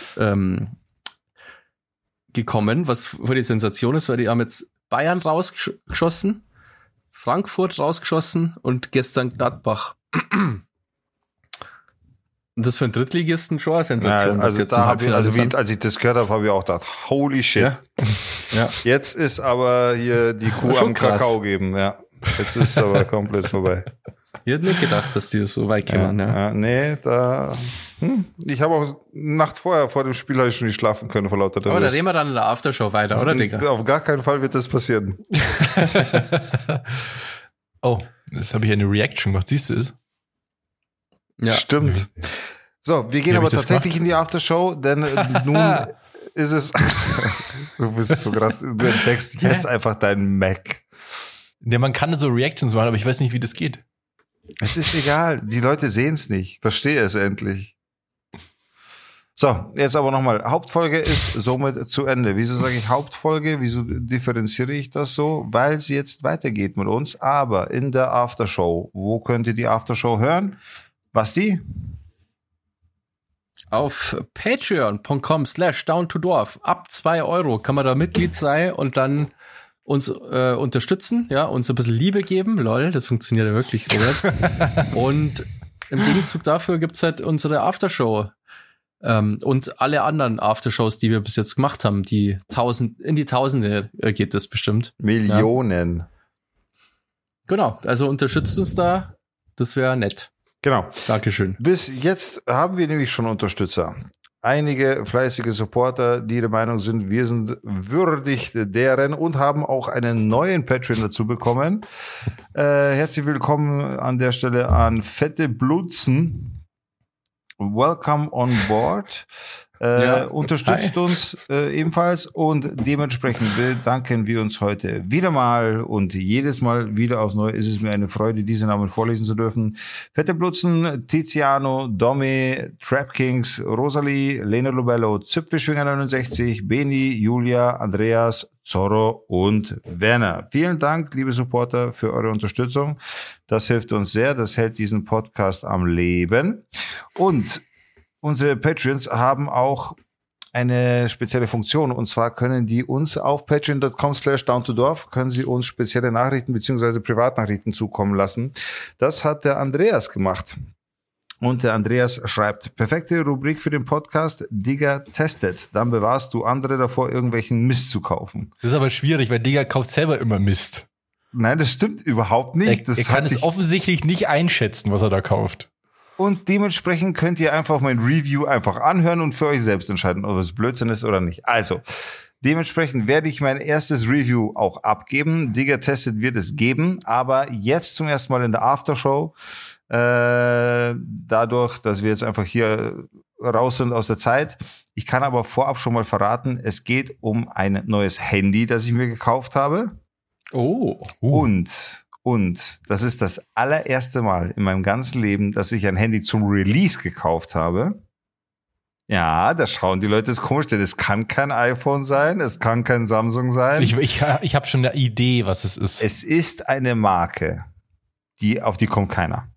gekommen, was für die Sensation ist, weil die haben jetzt Bayern rausgeschossen, Frankfurt rausgeschossen und gestern Gladbach. Und das für einen Drittligisten schon eine Sensation. Ja, also als ich das gehört habe ich auch gedacht, holy shit. Ja. Jetzt ist aber hier die Kuh am Kakao geben, ja. Jetzt ist es aber komplett vorbei. Ich hätte nicht gedacht, dass die so weit kommen. Ja. Nee, ich habe auch Nacht vor dem Spiel habe ich schon nicht schlafen können vor lauter Aber da reden wir dann in der Aftershow weiter, oder, Digga? Auf gar keinen Fall wird das passieren. Oh, jetzt habe ich eine Reaction gemacht. Siehst du es? Ja. Stimmt. So, wir gehen aber tatsächlich in die Aftershow, denn nun ist es... Du bist so krass. Du entdeckst jetzt einfach deinen Mac. Ja, man kann so Reactions machen, aber ich weiß nicht, wie das geht. Es ist egal. Die Leute sehen es nicht. Verstehe es endlich. So, jetzt aber nochmal. Hauptfolge ist somit zu Ende. Wieso sage ich Hauptfolge? Wieso differenziere ich das so? Weil es jetzt weitergeht mit uns, aber in der Aftershow. Wo könnt ihr die Aftershow hören? Basti? Auf patreon.com/downtodorf. Ab 2 € kann man da Mitglied sein und dann uns unterstützen, ja, uns ein bisschen Liebe geben. Lol, das funktioniert ja wirklich, Robert. Und im Gegenzug dafür gibt's halt unsere Aftershow. Und alle anderen Aftershows, die wir bis jetzt gemacht haben, in die Tausende geht das bestimmt. Millionen. Ja. Genau, also unterstützt uns da, das wäre nett. Genau. Dankeschön. Bis jetzt haben wir nämlich schon Unterstützer. einige fleißige Supporter, die der Meinung sind, wir sind würdig deren und haben auch einen neuen Patreon dazu bekommen. Herzlich willkommen an der Stelle an Fette Blutzen. Welcome on board. Unterstützt hi. uns ebenfalls und dementsprechend bedanken wir uns heute wieder mal und jedes Mal wieder aufs Neue ist es mir eine Freude, diese Namen vorlesen zu dürfen. Fette Blutzen, Tiziano, Domi, Trap Kings, Rosalie, Lena Lobello, Zipfelschwinger 69, Beni, Julia, Andreas, Zorro und Werner. Vielen Dank, liebe Supporter, für eure Unterstützung. Das hilft uns sehr, das hält diesen Podcast am Leben. Und unsere Patreons haben auch eine spezielle Funktion und zwar können die uns auf patreon.com/downtodorf können sie uns spezielle Nachrichten bzw. Privatnachrichten zukommen lassen. Das hat der Andreas gemacht. Und der Andreas schreibt, perfekte Rubrik für den Podcast, Digger testet. Dann bewahrst du andere davor, irgendwelchen Mist zu kaufen. Das ist aber schwierig, weil Digger kauft selber immer Mist. Nein, das stimmt überhaupt nicht. Er kann es offensichtlich nicht einschätzen, was er da kauft. Und dementsprechend könnt ihr einfach mein Review einfach anhören und für euch selbst entscheiden, ob es Blödsinn ist oder nicht. Also, dementsprechend werde ich mein erstes Review auch abgeben. Digger testet wird es geben, aber jetzt zum ersten Mal in der Aftershow. Dadurch, dass wir jetzt einfach hier raus sind aus der Zeit. Ich kann aber vorab schon mal verraten, es geht um ein neues Handy, das ich mir gekauft habe. Oh. Und das ist das allererste Mal in meinem ganzen Leben, dass ich ein Handy zum Release gekauft habe. Ja, da schauen die Leute, das ist komisch, denn es kann kein iPhone sein, es kann kein Samsung sein. Ich habe schon eine Idee, was es ist. Es ist eine Marke, auf die kommt keiner.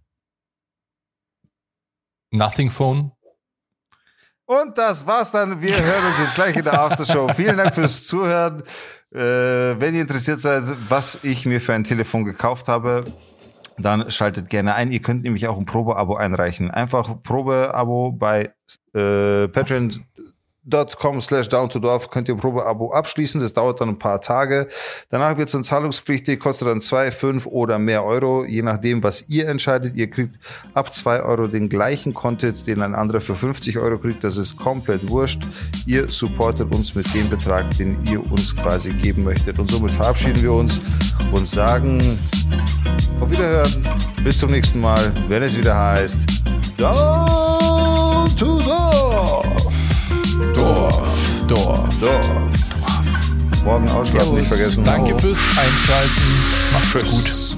Nothing Phone. Und das war's dann. Wir hören uns jetzt gleich in der Aftershow. Vielen Dank fürs Zuhören. Wenn ihr interessiert seid, was ich mir für ein Telefon gekauft habe, dann schaltet gerne ein. Ihr könnt nämlich auch ein Probeabo einreichen. Einfach Probeabo bei patreon.com/downtodorf könnt ihr ein Probeabo abschließen. Das dauert dann ein paar Tage. Danach wird es dann zahlungspflichtig, kostet dann 2, 5 oder mehr Euro, je nachdem, was ihr entscheidet. Ihr kriegt ab 2 Euro den gleichen Content, den ein anderer für 50 Euro kriegt. Das ist komplett wurscht. Ihr supportet uns mit dem Betrag, den ihr uns quasi geben möchtet. Und somit verabschieden wir uns und sagen auf Wiederhören. Bis zum nächsten Mal, wenn es wieder heißt Down to Dorf. Morgen ausschlafen nicht vergessen. Danke fürs Einschalten. Macht's gut.